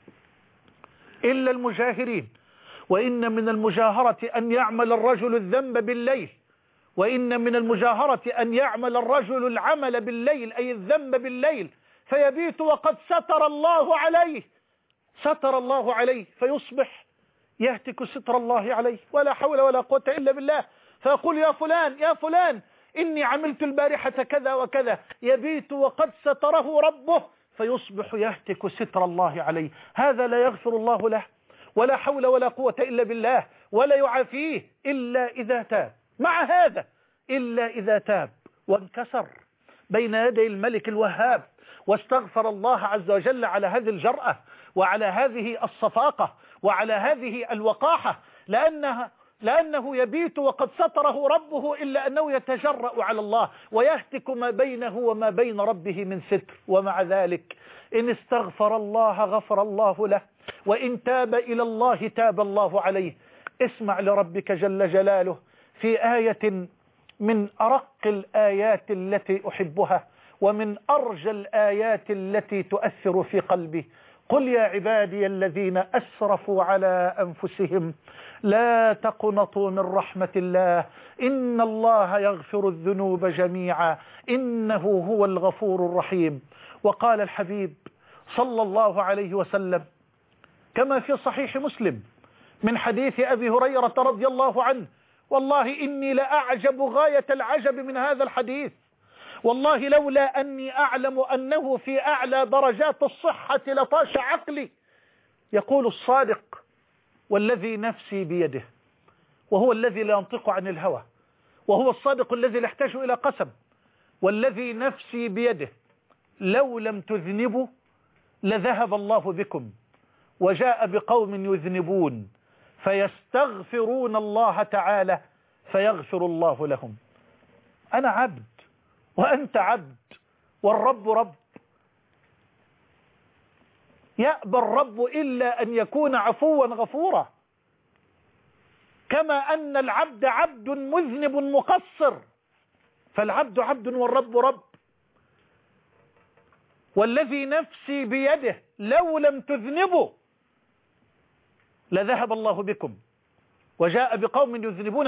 إلا المجاهرين. وإن من المجاهرة أن يعمل الرجل الذنب بالليل، وإن من المجاهرة أن يعمل الرجل العمل بالليل أي الذنب بالليل فيبيت وقد ستر الله عليه، ستر الله عليه، فيصبح يهتك ستر الله عليه ولا حول ولا قوة إلا بالله، فيقول: يا فلان يا فلان إني عملت البارحة كذا وكذا، يبيت وقد ستره ربه فيصبح يهتك ستر الله عليه. هذا لا يغفر الله له ولا حول ولا قوة إلا بالله، ولا يعافيه إلا إذا تاب. مع هذا إلا إذا تاب وانكسر بين يدي الملك الوهاب واستغفر الله عز وجل على هذه الجرأة وعلى هذه الصفاقة وعلى هذه الوقاحة، لأنها لأنه يبيت وقد ستره ربه إلا أنه يتجرأ على الله ويهتك ما بينه وما بين ربه من ستر. ومع ذلك إن استغفر الله غفر الله له، وإن تاب إلى الله تاب الله عليه. اسمع لربك جل جلاله في آية من أرق الآيات التي أحبها ومن أرجى الآيات التي تؤثر في قلبي: قل يا عبادي الذين أسرفوا على أنفسهم لا تقنطوا من رحمة الله إن الله يغفر الذنوب جميعا إنه هو الغفور الرحيم. وقال الحبيب صلى الله عليه وسلم كما في صحيح مسلم من حديث أبي هريرة رضي الله عنه: والله إني لأعجب غاية العجب من هذا الحديث، والله لولا أني أعلم أنه في أعلى درجات الصحة لطاش عقلي. يقول الصادق: والذي نفسي بيده، وهو الذي لا ينطق عن الهوى، وهو الصادق الذي لا يحتاج إلى قسم: والذي نفسي بيده لو لم تذنبوا لذهب الله بكم وجاء بقوم يذنبون فيستغفرون الله تعالى فيغفر الله لهم. أنا عبد وأنت عبد والرب رب، يأبى الرب إلا أن يكون عفوا غفورا، كما أن العبد عبد مذنب مقصر، فالعبد عبد والرب رب. والذي نفسي بيده لو لم تذنبوا لذهب الله بكم وجاء بقوم يذنبون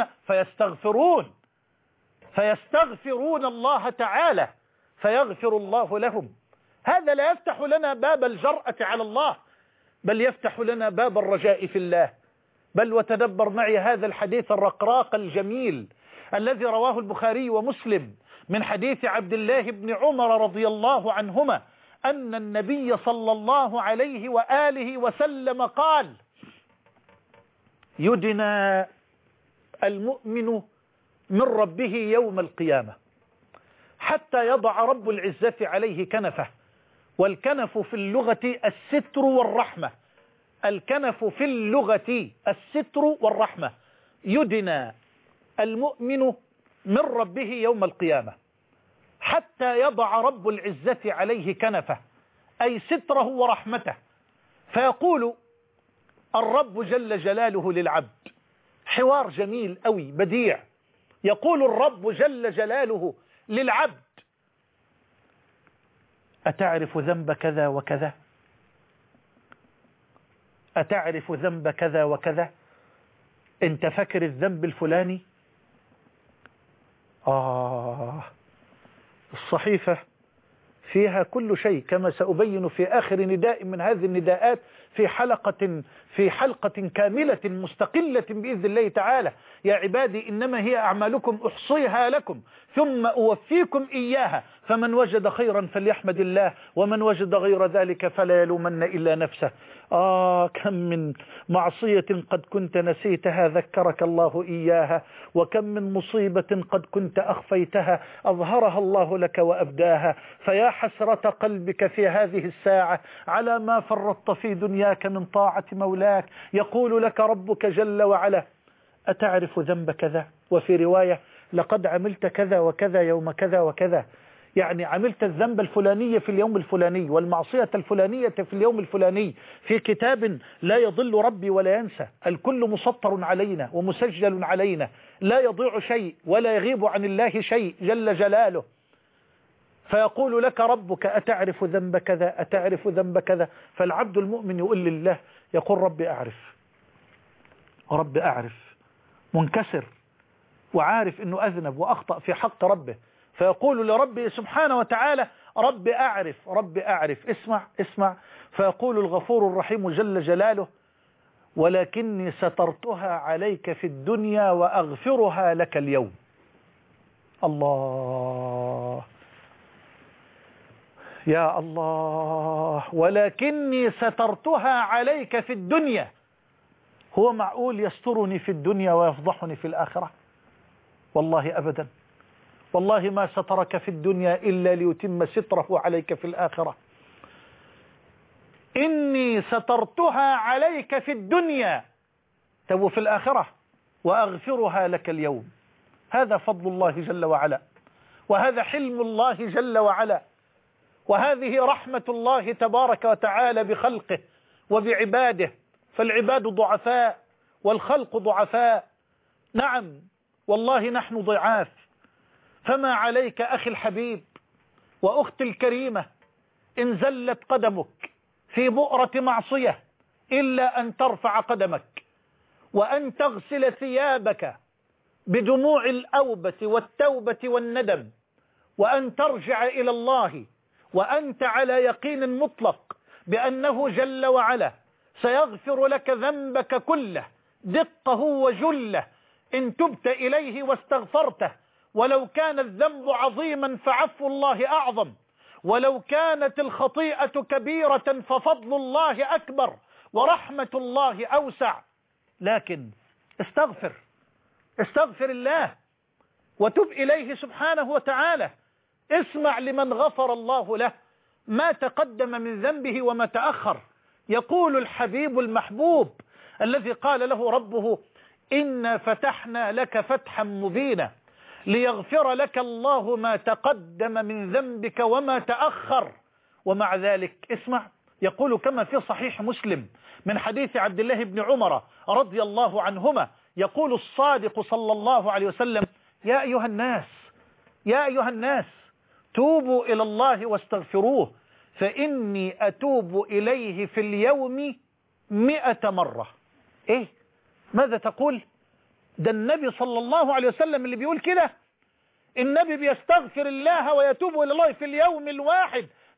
فيستغفرون فيستغفرون الله تعالى فيغفر الله لهم. هذا لا يفتح لنا باب الجرأة على الله، بل يفتح لنا باب الرجاء في الله. بل وتدبر معي هذا الحديث الرقراق الجميل الذي رواه البخاري ومسلم من حديث عبد الله بن عمر رضي الله عنهما أن النبي صلى الله عليه وآله وسلم قال: يدنى المؤمن من ربه يوم القيامة حتى يضع رب العزة عليه كنفه. والكنف في اللغة الستر والرحمة، الكنف في اللغة الستر والرحمة. يدنى المؤمن من ربه يوم القيامة حتى يضع رب العزة عليه كنفه، أي ستره ورحمته. فيقول الرب جل جلاله للعبد، حوار جميل أوي بديع، يقول الرب جل جلاله للعبد: أتعرف ذنب كذا وكذا؟ أتعرف ذنب كذا وكذا؟ أنت فاكر الذنب الفلاني؟ آه الصحيفة فيها كل شيء كما سأبين في آخر نداء من هذه النداءات في حلقة في حلقة كاملة مستقلة بإذن الله تعالى. يا عبادي إنما هي أعمالكم أحصيها لكم ثم أوفيكم إياها، فمن وجد خيرا فليحمد الله ومن وجد غير ذلك فلا يلومن إلا نفسه. آه كم من معصية قد كنت نسيتها ذكرك الله إياها، وكم من مصيبة قد كنت أخفيتها أظهرها الله لك وأبداها. فيا حسرة قلبك في هذه الساعة على ما فرطت في دنياك من طاعة مولاك. يقول لك ربك جل وعلا: أتعرف ذنب كذا؟ وفي رواية: لقد عملت كذا وكذا يوم كذا وكذا، يعني عملت الذنب الفلاني في اليوم الفلاني والمعصية الفلانية في اليوم الفلاني، في كتاب لا يضل ربي ولا ينسى، الكل مسطر علينا ومسجل علينا، لا يضيع شيء ولا يغيب عن الله شيء جل جلاله. فيقول لك ربك: أتعرف ذنب كذا؟ أتعرف ذنب كذا؟ فالعبد المؤمن يقول لله، يقول: ربي أعرف، ربي أعرف، منكسر وعارف أنه أذنب وأخطأ في حق ربه. فيقول لربه سبحانه وتعالى: رب أعرف، رب أعرف. اسمع اسمع، فيقول الغفور الرحيم جل جلاله: ولكني سترتها عليك في الدنيا وأغفرها لك اليوم. الله، يا الله، ولكني سترتها عليك في الدنيا. هو معقول يسترني في الدنيا ويفضحني في الآخرة؟ والله أبدا، والله ما سترك في الدنيا إلا ليتم ستره عليك في الآخرة. إني سترتها عليك في الدنيا، تو في الآخرة، وأغفرها لك اليوم. هذا فضل الله جل وعلا، وهذا حلم الله جل وعلا، وهذه رحمة الله تبارك وتعالى بخلقه وبعباده. فالعباد ضعفاء والخلق ضعفاء، نعم والله نحن ضعاف. فما عليك أخي الحبيب وأختي الكريمة إن زلت قدمك في بؤرة معصية إلا أن ترفع قدمك وأن تغسل ثيابك بدموع الأوبة والتوبة والندم، وأن ترجع إلى الله وأنت على يقين مطلق بأنه جل وعلا سيغفر لك ذنبك كله دقه وجله إن تبت إليه واستغفرته. ولو كان الذنب عظيما فعفو الله أعظم، ولو كانت الخطيئة كبيرة ففضل الله أكبر ورحمة الله أوسع. لكن استغفر، استغفر الله وتب إليه سبحانه وتعالى. اسمع لمن غفر الله له ما تقدم من ذنبه وما تأخر. يقول الحبيب المحبوب الذي قال له ربه: إنا فتحنا لك فتحا مبينا ليغفر لك الله ما تقدم من ذنبك وما تأخر. ومع ذلك اسمع، يقول كما في صحيح مسلم من حديث عبد الله بن عمر رضي الله عنهما، يقول الصادق صلى الله عليه وسلم: يا أيها الناس، يا أيها الناس توبوا إلى الله واستغفروه فإني أتوب إليه في اليوم مئة مرة. إيه؟ ماذا تقول؟ ده النبي صلى الله عليه وسلم اللي بيقول كده. النبي بيستغفر الله ويتوب إلى الله في اليوم الواحد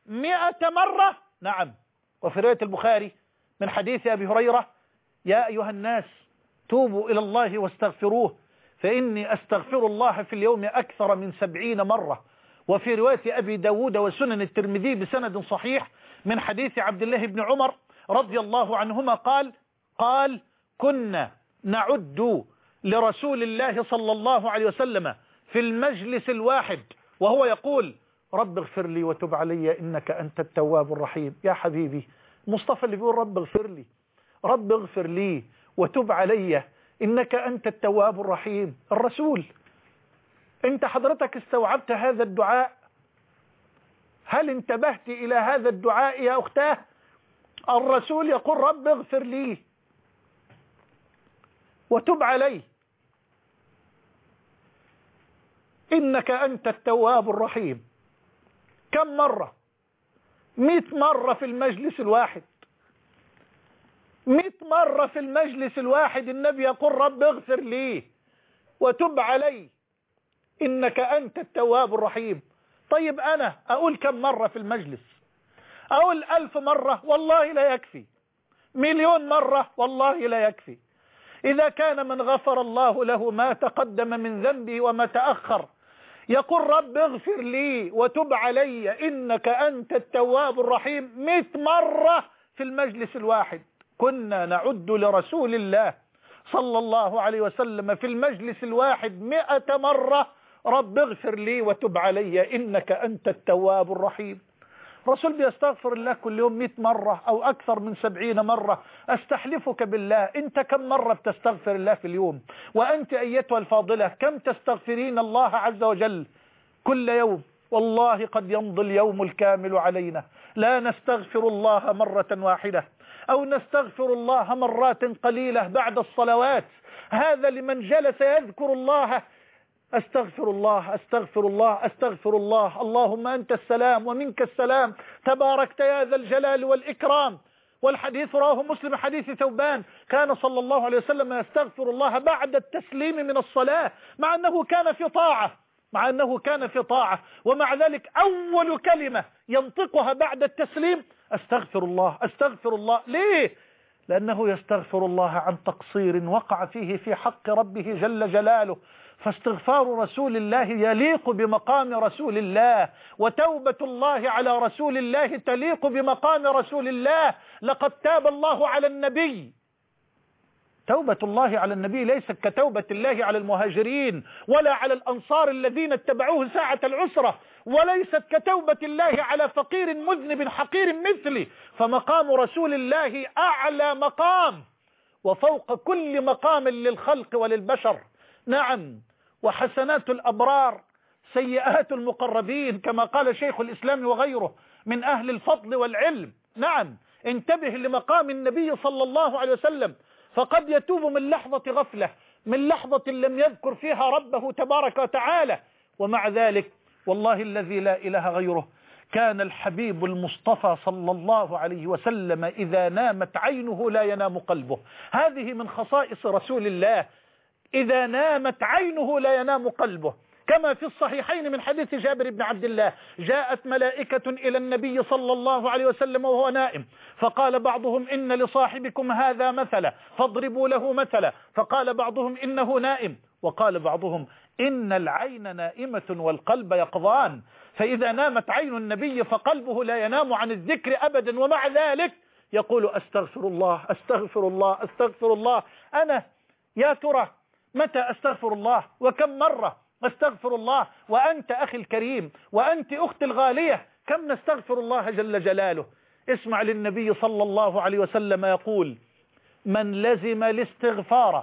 مئة مرة. نعم. وفي رواية البخاري من حديث أبي هريرة: يا أيها الناس توبوا إلى الله واستغفروه فإني أستغفر الله في اليوم أكثر من سبعين مرة. وفي رواية أبي داود وسنن الترمذي بسند صحيح من حديث عبد الله بن عمر رضي الله عنهما قال قال كنا نعد لرسول الله صلى الله عليه وسلم في المجلس الواحد وهو يقول: رب اغفر لي وتب علي إنك أنت التواب الرحيم. يا حبيبي مصطفى اللي بيقول رب اغفر لي رب اغفر لي وتب علي إنك أنت التواب الرحيم. الرسول. أنت حضرتك استوعبت هذا الدعاء؟ هل انتبهت إلى هذا الدعاء يا أختاه؟ الرسول يقول: رب اغفر لي وتب علي إنك أنت التواب الرحيم. كم مرة؟ مئة مرة في المجلس الواحد. مئة مرة في المجلس الواحد النبي يقول: رب اغفر لي وتب علي إنك أنت التواب الرحيم. طيب أنا أقول كم مرة في المجلس؟ أقول ألف مرة؟ والله لا يكفي. مليون مرة؟ والله لا يكفي. إذا كان من غفر الله له ما تقدم من ذنبه وما تأخر يقول: رب اغفر لي وتب علي إنك أنت التواب الرحيم مئة مرة في المجلس الواحد. كنا نعد لرسول الله صلى الله عليه وسلم في المجلس الواحد مئة مرة: رب اغفر لي وتب علي إنك أنت التواب الرحيم. رسول بيستغفر الله كل يوم مئة مرة أو أكثر من سبعين مرة. أستحلفك بالله أنت كم مرة بتستغفر الله في اليوم؟ وأنت أيتها الفاضلة كم تستغفرين الله عز وجل كل يوم؟ والله قد يمضي اليوم الكامل علينا لا نستغفر الله مرة واحدة أو نستغفر الله مرات قليلة بعد الصلوات. هذا لمن جلس يذكر الله: أستغفر الله أستغفر الله أستغفر الله اللهم أنت السلام ومنك السلام تباركت يا ذا الجلال والإكرام. والحديث رواه مسلم حديث ثوبان: كان صلى الله عليه وسلم يستغفر الله بعد التسليم من الصلاة، مع أنه كان في طاعة مع أنه كان في طاعة ومع ذلك أول كلمة ينطقها بعد التسليم: أستغفر الله أستغفر الله. ليه؟ لأنه يستغفر الله عن تقصير وقع فيه في حق ربه جل جلاله. فاستغفار رسول الله يليق بمقام رسول الله، وتوبة الله على رسول الله تليق بمقام رسول الله. لقد تاب الله على النبي. توبة الله على النبي ليست كتوبة الله على المهاجرين ولا على الأنصار الذين اتبعوه ساعة العسرة، وليست كتوبة الله على فقير مذنب حقير مثلي. فمقام رسول الله أعلى مقام وفوق كل مقام للخلق وللبشر. نعم. وحسنات الأبرار سيئات المقربين كما قال شيخ الإسلام وغيره من أهل الفضل والعلم. نعم. انتبه لمقام النبي صلى الله عليه وسلم، فقد يتوب من لحظة غفلة، من لحظة لم يذكر فيها ربه تبارك وتعالى، ومع ذلك والله الذي لا إله غيره كان الحبيب المصطفى صلى الله عليه وسلم إذا نامت عينه لا ينام قلبه. هذه من خصائص رسول الله، إذا نامت عينه لا ينام قلبه، كما في الصحيحين من حديث جابر بن عبد الله: جاءت ملائكة إلى النبي صلى الله عليه وسلم وهو نائم، فقال بعضهم: إن لصاحبكم هذا مثلا فاضربوا له مثلا، فقال بعضهم: إنه نائم، وقال بعضهم: إن العين نائمة والقلب يقظان. فإذا نامت عين النبي فقلبه لا ينام عن الذكر أبدا، ومع ذلك يقول: أستغفر الله أستغفر الله أستغفر الله. أنا يا ترى متى أستغفر الله وكم مرة أستغفر الله؟ وأنت أخي الكريم وأنت أختي الغالية كم نستغفر الله جل جلاله؟ اسمع للنبي صلى الله عليه وسلم يقول: من لزم الاستغفار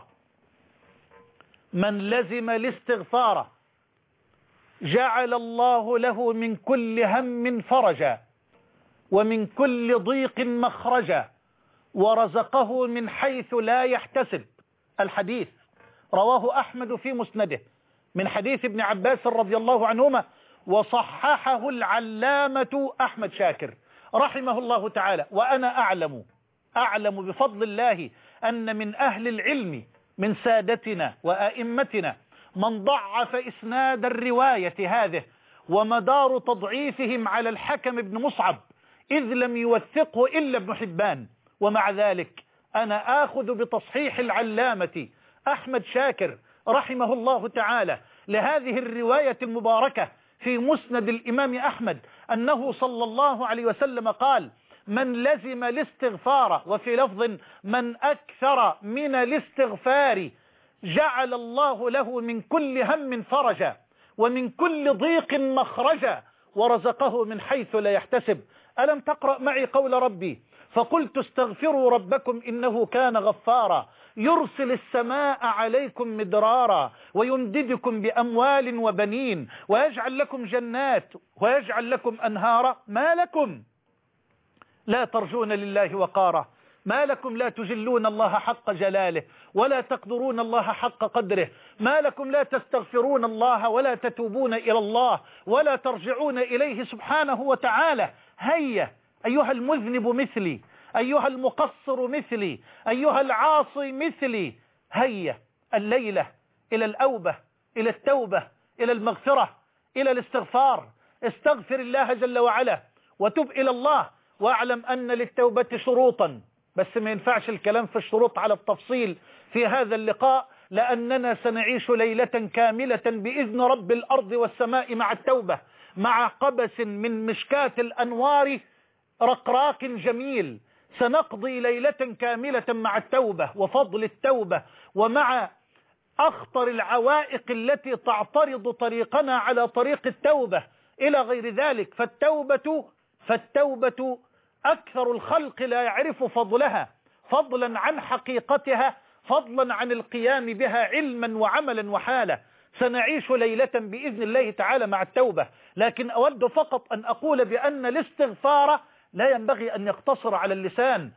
من لزم الاستغفار جعل الله له من كل هم فرجا ومن كل ضيق مخرجا ورزقه من حيث لا يحتسب. الحديث رواه أحمد في مسنده من حديث ابن عباس رضي الله عنهما، وصححه العلامة أحمد شاكر رحمه الله تعالى. وأنا أعلم أعلم بفضل الله أن من أهل العلم من سادتنا وأئمتنا من ضعف إسناد الرواية هذه ومدار تضعيفهم على الحكم بن مصعب، إذ لم يوثقه إلا ابن حبان. ومع ذلك أنا آخذ بتصحيح العلامة أحمد شاكر رحمه الله تعالى لهذه الرواية المباركة في مسند الإمام أحمد أنه صلى الله عليه وسلم قال: من لزم الاستغفار، وفي لفظ من أكثر من الاستغفار، جعل الله له من كل هم فرجا ومن كل ضيق مخرجا ورزقه من حيث لا يحتسب. ألم تقرأ معي قول ربي: فقلت استغفروا ربكم إنه كان غفارا يرسل السماء عليكم مدرارا ويمددكم بأموال وبنين ويجعل لكم جنات ويجعل لكم أنهارا ما لكم لا ترجون لله وقارا، ما لكم لا تجلون الله حق جلاله ولا تقدرون الله حق قدره، ما لكم لا تستغفرون الله ولا تتوبون إلى الله ولا ترجعون إليه سبحانه وتعالى. هيا أيها المذنب مثلي، أيها المقصر مثلي، أيها العاصي مثلي، هيا الليلة إلى الأوبة، إلى التوبة، إلى المغفرة، إلى الاستغفار. استغفر الله جل وعلا وتب إلى الله، واعلم أن للتوبة شروطا، بس ما ينفعش الكلام في الشروط على التفصيل في هذا اللقاء، لأننا سنعيش ليلة كاملة بإذن رب الأرض والسماء مع التوبة، مع قبس من مشكاة الأنوار رقراق جميل. سنقضي ليلة كاملة مع التوبة وفضل التوبة، ومع أخطر العوائق التي تعترض طريقنا على طريق التوبة إلى غير ذلك. فالتوبة فالتوبة أكثر الخلق لا يعرف فضلها، فضلا عن حقيقتها، فضلا عن القيام بها علما وعملا وحالا. سنعيش ليلة بإذن الله تعالى مع التوبة، لكن أود فقط أن أقول بأن الاستغفار لا ينبغي أن يقتصر على اللسان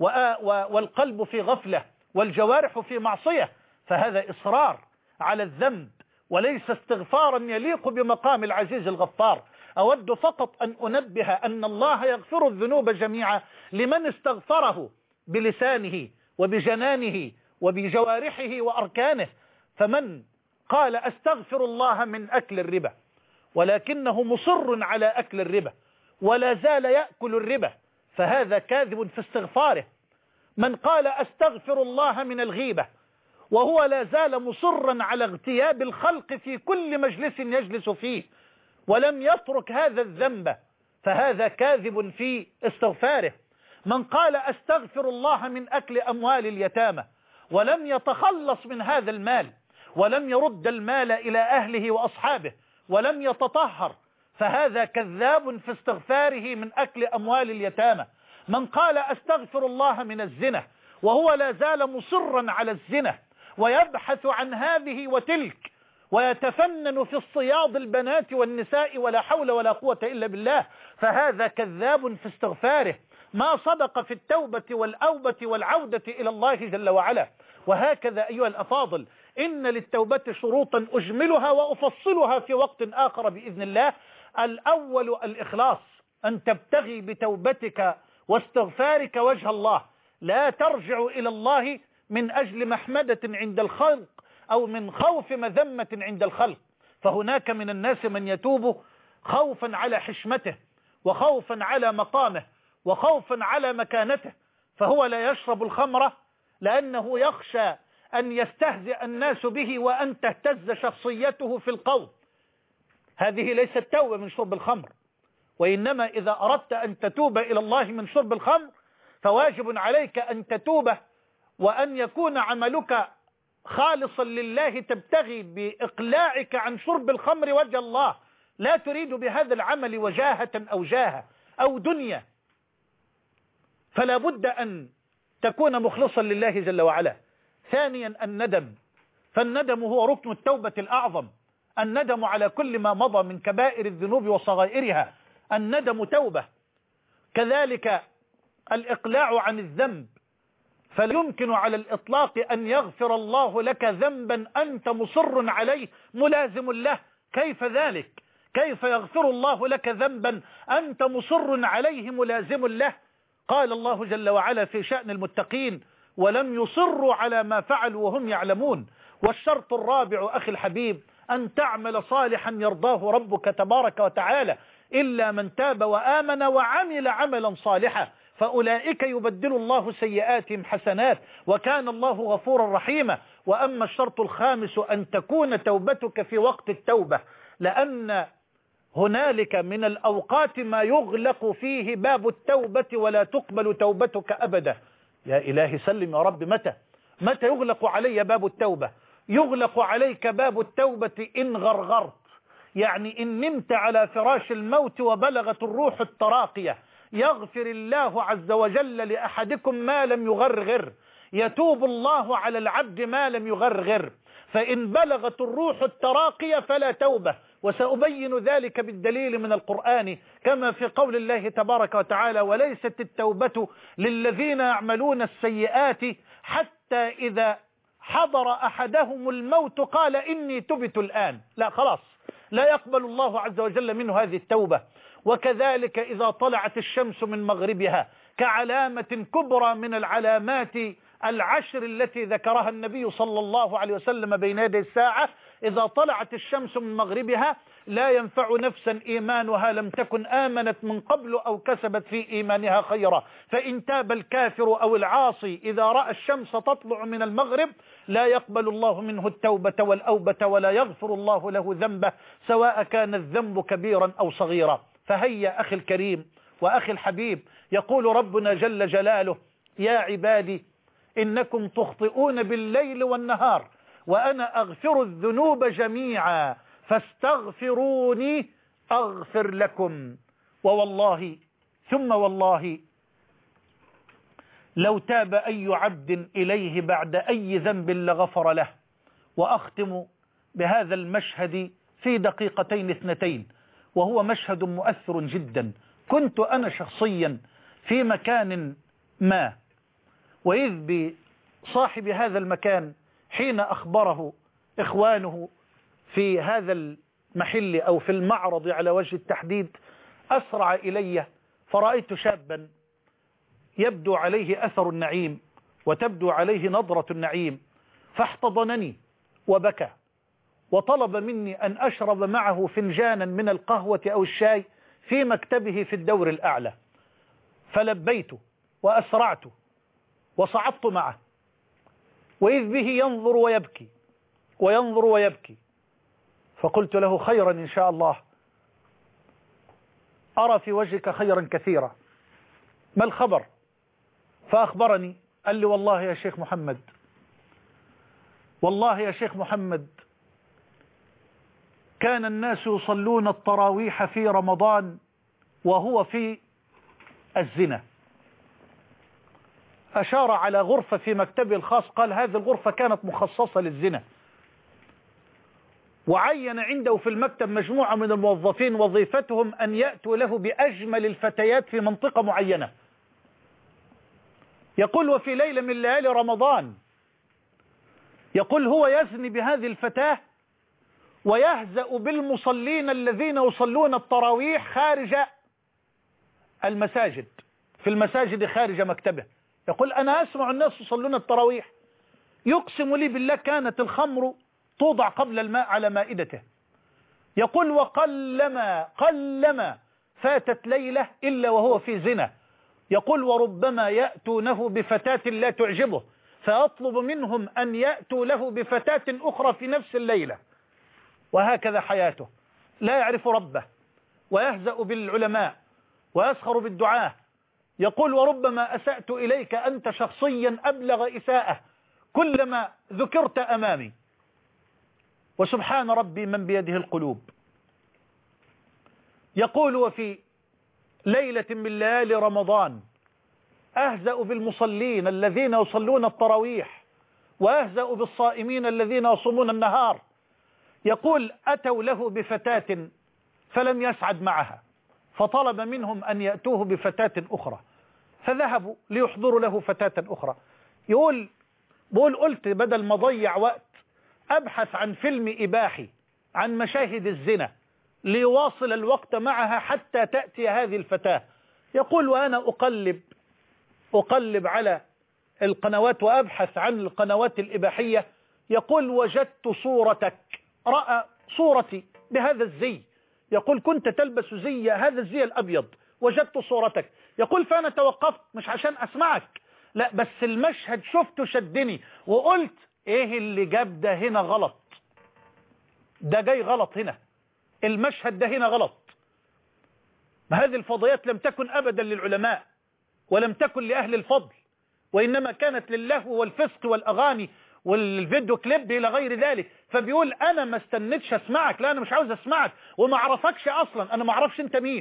والقلب في غفلة والجوارح في معصية، فهذا إصرار على الذنب وليس استغفارا يليق بمقام العزيز الغفار. أود فقط أن أنبه أن الله يغفر الذنوب جميعا لمن استغفره بلسانه وبجنانه وبجوارحه وأركانه. فمن قال أستغفر الله من أكل الربا ولكنه مصر على أكل الربا ولا زال يأكل الربا، فهذا كاذب في استغفاره. من قال أستغفر الله من الغيبة وهو لا زال مصرا على اغتياب الخلق في كل مجلس يجلس فيه ولم يترك هذا الذنب، فهذا كاذب في استغفاره. من قال أستغفر الله من أكل أموال اليتامى ولم يتخلص من هذا المال ولم يرد المال إلى أهله وأصحابه ولم يتطهر، فهذا كذاب في استغفاره من أكل أموال اليتامى. من قال أستغفر الله من الزنا وهو لا زال مصرا على الزنا ويبحث عن هذه وتلك ويتفنن في اصطياد البنات والنساء ولا حول ولا قوة إلا بالله، فهذا كذاب في استغفاره. ما صدق في التوبة والأوبة والعودة إلى الله جل وعلا. وهكذا أيها الأفاضل، إن للتوبة شروطا أجملها وأفصلها في وقت آخر بإذن الله. الأول الإخلاص، أن تبتغي بتوبتك واستغفارك وجه الله، لا ترجع إلى الله من أجل محمدة عند الخلق أو من خوف مذمة عند الخلق، فهناك من الناس من يتوب خوفا على حشمته وخوفا على مقامه وخوفا على مكانته، فهو لا يشرب الخمر لأنه يخشى أن يستهزئ الناس به وأن تهتز شخصيته في القوم. هذه ليست توبة من شرب الخمر، وإنما إذا أردت أن تتوب إلى الله من شرب الخمر فواجب عليك أن تتوب وأن يكون عملك خالصا لله، تبتغي بإقلاعك عن شرب الخمر وجه الله، لا تريد بهذا العمل وجاهة أو جاهة أو دنيا، فلا بد أن تكون مخلصا لله جل وعلا. ثانيا الندم، فالندم هو ركن التوبة الأعظم، الندم على كل ما مضى من كبائر الذنوب وصغائرها، الندم توبة. كذلك الإقلاع عن الذنب، فلا يمكن على الإطلاق أن يغفر الله لك ذنبا أنت مصر عليه ملازم له، كيف ذلك؟ كيف يغفر الله لك ذنبا أنت مصر عليه ملازم له؟ قال الله جل وعلا في شأن المتقين: ولم يصروا على ما فعلوا وهم يعلمون. والشرط الرابع أخي الحبيب أن تعمل صالحا يرضاه ربك تبارك وتعالى إلا من تاب وآمن وعمل عملا صالحا فأولئك يبدل الله سيئاتهم حسنات وكان الله غفورا رحيما. وأما الشرط الخامس أن تكون توبتك في وقت التوبة، لأن هنالك من الأوقات ما يغلق فيه باب التوبة ولا تقبل توبتك أبدا. يا إلهي سلم يا رب، متى متى يغلق علي باب التوبة؟ يغلق عليك باب التوبة إن غرغرت، يعني إن نمت على فراش الموت وبلغت الروح التراقية. يغفر الله عز وجل لأحدكم ما لم يغرغر، يتوب الله على العبد ما لم يغرغر، فإن بلغت الروح التراقية فلا توبة. وسأبين ذلك بالدليل من القرآن كما في قول الله تبارك وتعالى: وليست التوبة للذين يعملون السيئات حتى إذا حضر أحدهم الموت قال إني تبت الآن. لا، خلاص لا يقبل الله عز وجل منه هذه التوبة. وكذلك إذا طلعت الشمس من مغربها كعلامة كبرى من العلامات العشر التي ذكرها النبي صلى الله عليه وسلم بين يدي الساعة، إذا طلعت الشمس من مغربها لا ينفع نفسا إيمانها لم تكن آمنت من قبل أو كسبت في إيمانها خيرا. فإن تاب الكافر أو العاصي إذا رأى الشمس تطلع من المغرب لا يقبل الله منه التوبة والأوبة ولا يغفر الله له ذنبه سواء كان الذنب كبيرا أو صغيرا. فهيا أخي الكريم وأخي الحبيب، يقول ربنا جل جلاله: يا عبادي إنكم تخطئون بالليل والنهار وأنا أغفر الذنوب جميعا فاستغفروني أغفر لكم. ووالله ثم والله لو تاب أي عبد إليه بعد أي ذنب لغفر له. وأختم بهذا المشهد في دقيقتين اثنتين، وهو مشهد مؤثر جدا. كنت أنا شخصيا في مكان ما، وإذ بصاحب هذا المكان حين أخبره إخوانه في هذا المحل أو في المعرض على وجه التحديد أسرع إلي، فرأيت شابا يبدو عليه أثر النعيم وتبدو عليه نظرة النعيم، فاحتضنني وبكى وطلب مني أن أشرب معه فنجانا من القهوة أو الشاي في مكتبه في الدور الأعلى. فلبيت وأسرعت وصعدت معه، وإذ به ينظر ويبكي وينظر ويبكي، فقلت له: خيرا إن شاء الله، أرى في وجهك خيرا كثيرا، ما الخبر؟ فأخبرني، قال لي: والله يا شيخ محمد، والله يا شيخ محمد كان الناس يصلون التراويح في رمضان وهو في الزنا. أشار على غرفة في مكتبه الخاص، قال: هذه الغرفة كانت مخصصة للزنا، وعين عنده في المكتب مجموعة من الموظفين وظيفتهم أن يأتوا له بأجمل الفتيات في منطقة معينة. يقول: وفي ليلة من ليالي رمضان يقول هو يزني بهذه الفتاة ويهزأ بالمصلين الذين يصلون التراويح خارج المساجد، في المساجد خارج مكتبه. يقول: أنا أسمع الناس يصلون التراويح، يقسم لي بالله كانت الخمر توضع قبل الماء على مائدته. يقول: وقلما قلما فاتت ليلة إلا وهو في زنا. يقول: وربما يأتونه بفتاة لا تعجبه فيطلب منهم أن يأتوا له بفتاة أخرى في نفس الليلة. وهكذا حياته، لا يعرف ربه ويهزأ بالعلماء ويسخر بالدعاة. يقول: وربما أسأت إليك أنت شخصيا أبلغ إساءة كلما ذكرت أمامي. وسبحان ربي من بيده القلوب. يقول: وفي ليلة من ليالي رمضان أهزأ بالمصلين الذين يصلون التراويح وأهزأ بالصائمين الذين يصومون النهار. يقول: أتوا له بفتاة فلم يسعد معها، فطلب منهم أن يأتوه بفتاة أخرى، فذهبوا ليحضروا له فتاة أخرى. يقول بقول قلت بدل ما أضيع وقت أبحث عن فيلم إباحي عن مشاهد الزنا ليواصل الوقت معها حتى تأتي هذه الفتاة. يقول: وأنا أقلب أقلب على القنوات وأبحث عن القنوات الإباحية، يقول: وجدت صورتك. رأى صورتي بهذا الزي، يقول كنت تلبس زي هذا الزي الأبيض، وجدت صورتك. يقول فأنا توقفت مش عشان أسمعك، لا بس المشهد شفته شدني وقلت ايه اللي جاب ده هنا غلط، ده جاي غلط هنا، المشهد ده هنا غلط. ما هذه الفضيات لم تكن أبدا للعلماء ولم تكن لأهل الفضل، وإنما كانت للهو والفسق والأغاني والفيديو كليب إلى غير ذلك. فبيقول أنا ما استنتش أسمعك، لا أنا مش عاوز أسمعك وما أعرفكش أصلا، أنا ما أعرفش أنت مين،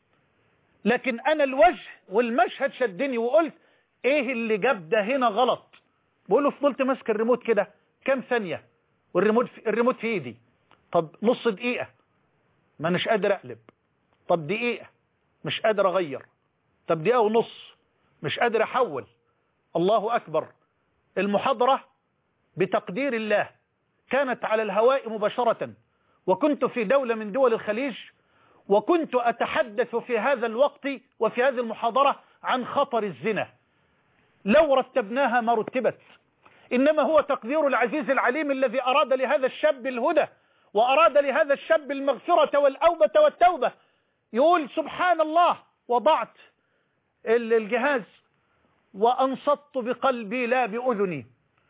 لكن أنا الوجه والمشهد شدني وقلت إيه اللي جاب ده هنا غلط. بقول له فضلت ماسك الريموت كده كام ثانية والريموت في الريموت في إيدي، طب نص دقيقة ما أناش قادر أقلب، طب دقيقة مش قادر أغير، طب دقيقة ونص مش قادر أحول. الله أكبر. المحاضرة بتقدير الله كانت على الهواء مباشرة، وكنت في دولة من دول الخليج، وكنت أتحدث في هذا الوقت وفي هذه المحاضرة عن خطر الزنا. لو رتبناها ما رتبت، إنما هو تقدير العزيز العليم الذي أراد لهذا الشاب الهدى وأراد لهذا الشاب المغفرة والأوبة والتوبة. يقول سبحان الله، وضعت الجهاز وأنصت بقلبي لا بأذني،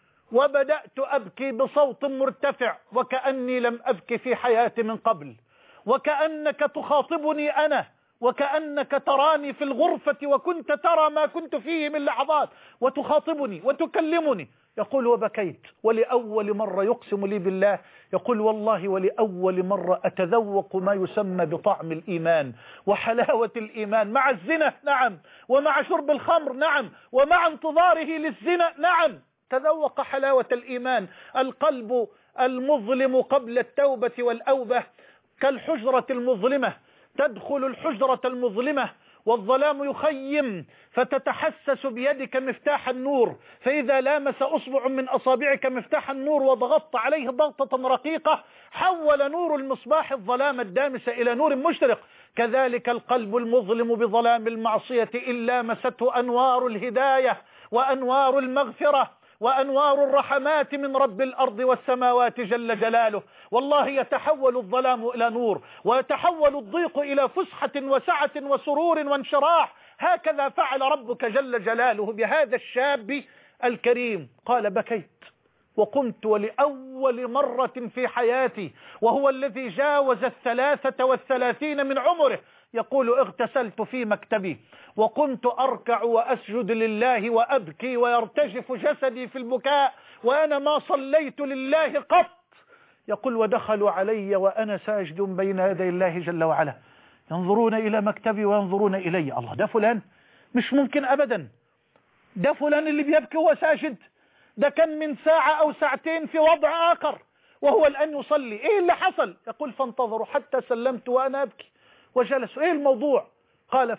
وبدأت أبكي بصوت مرتفع وكأني لم أبكي في حياتي من قبل، وكأنك تخاطبني أنا، وكأنك تراني في الغرفة وكنت ترى ما كنت فيه من لحظات وتخاطبني وتكلمني. يقول وبكيت، ولأول مرة يقسم لي بالله، يقول والله ولأول مرة أتذوق ما يسمى بطعم الإيمان وحلاوة الإيمان، مع الزنا نعم، ومع شرب الخمر نعم، ومع انتظاره للزنا نعم، تذوق حلاوة الإيمان. القلب المظلم قبل التوبة والأوبة كالحجرة المظلمة، تدخل الحجرة المظلمة والظلام يخيم، فتتحسس بيدك مفتاح النور، فإذا لامس أصبع من أصابعك مفتاح النور وضغطت عليه ضغطة رقيقة حول نور المصباح الظلام الدامس إلى نور مشرق. كذلك القلب المظلم بظلام المعصية إن لامسته أنوار الهداية وأنوار المغفرة وأنوار الرحمات من رب الأرض والسماوات جل جلاله، والله يتحول الظلام إلى نور، ويتحول الضيق إلى فسحة وسعة وسرور وانشراح. هكذا فعل ربك جل جلاله بهذا الشاب الكريم. قال بكيت وقمت ولأول مرة في حياتي، وهو الذي جاوز الثلاثة والثلاثين من عمره، يقول اغتسلت في مكتبي وقمت أركع وأسجد لله وأبكي ويرتجف جسدي في البكاء وأنا ما صليت لله قط. يقول ودخلوا علي وأنا ساجد بين يدي الله جل وعلا، ينظرون إلى مكتبي وينظرون إلي. الله، ده فلان؟ مش ممكن أبدا، ده فلان اللي بيبكي وهو ساجد؟ ده كان من ساعة أو ساعتين في وضع آخر وهو الآن يصلي. إيه اللي حصل؟ يقول فانتظروا حتى سلمت وأنا أبكي وجلسوا. إيه الموضوع؟ قال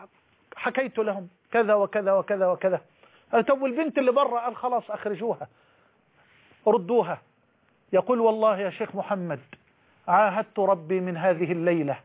فحكيت لهم كذا وكذا وكذا وكذا. قال طب والبنت اللي بره؟ قال خلاص أخرجوها ردوها. يقول والله يا شيخ محمد عاهدت ربي من هذه الليلة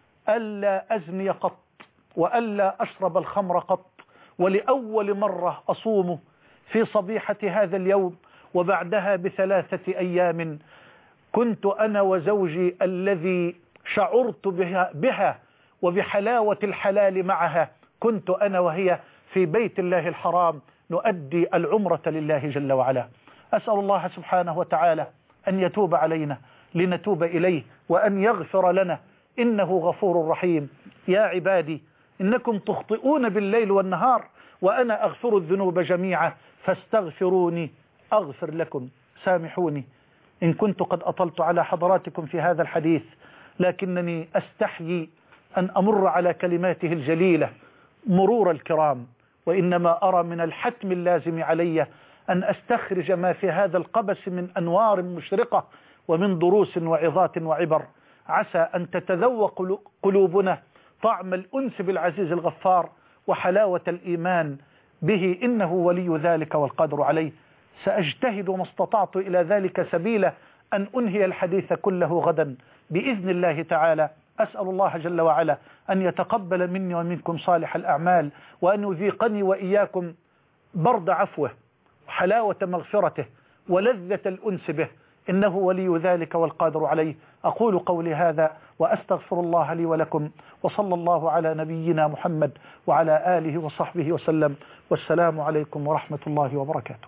ألا أزني قط وألا أشرب الخمر قط، ولأول مرة أصوم في صبيحة هذا اليوم، وبعدها بثلاثة أيام كنت أنا وزوجي الذي شعرت بها, بها وبحلاوة الحلال معها، كنت أنا وهي في بيت الله الحرام نؤدي العمرة لله جل وعلا. أسأل الله سبحانه وتعالى أن يتوب علينا لنتوب إليه، وأن يغفر لنا إنه غفور رحيم. يا عبادي إنكم تخطئون بالليل والنهار وأنا أغفر الذنوب جميعا فاستغفروني أغفر لكم. سامحوني إن كنت قد أطلت على حضراتكم في هذا الحديث، لكنني أستحيي أن أمر على كلماته الجليلة مرور الكرام، وإنما أرى من الحتم اللازم علي أن أستخرج ما في هذا القبس من أنوار مشرقة ومن دروس وعظات وعبر، عسى أن تتذوق قلوبنا طعم الأنس بالعزيز الغفار وحلاوة الإيمان به، إنه ولي ذلك والقادر عليه. سأجتهد ما استطعت إلى ذلك سبيلا أن أنهي الحديث كله غدا بإذن الله تعالى. أسأل الله جل وعلا أن يتقبل مني ومنكم صالح الأعمال، وأن يذيقني وإياكم برد عفوه وحلاوة مغفرته ولذة الأنس به، إنه ولي ذلك والقادر عليه. أقول قولي هذا وأستغفر الله لي ولكم، وصلى الله على نبينا محمد وعلى آله وصحبه وسلم، والسلام عليكم ورحمة الله وبركاته.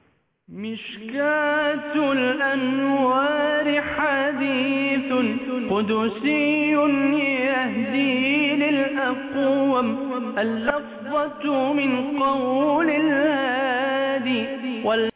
مشكاة الأنوار حديث قدسي يهدي للأقوم، اللفظة من قول الهادي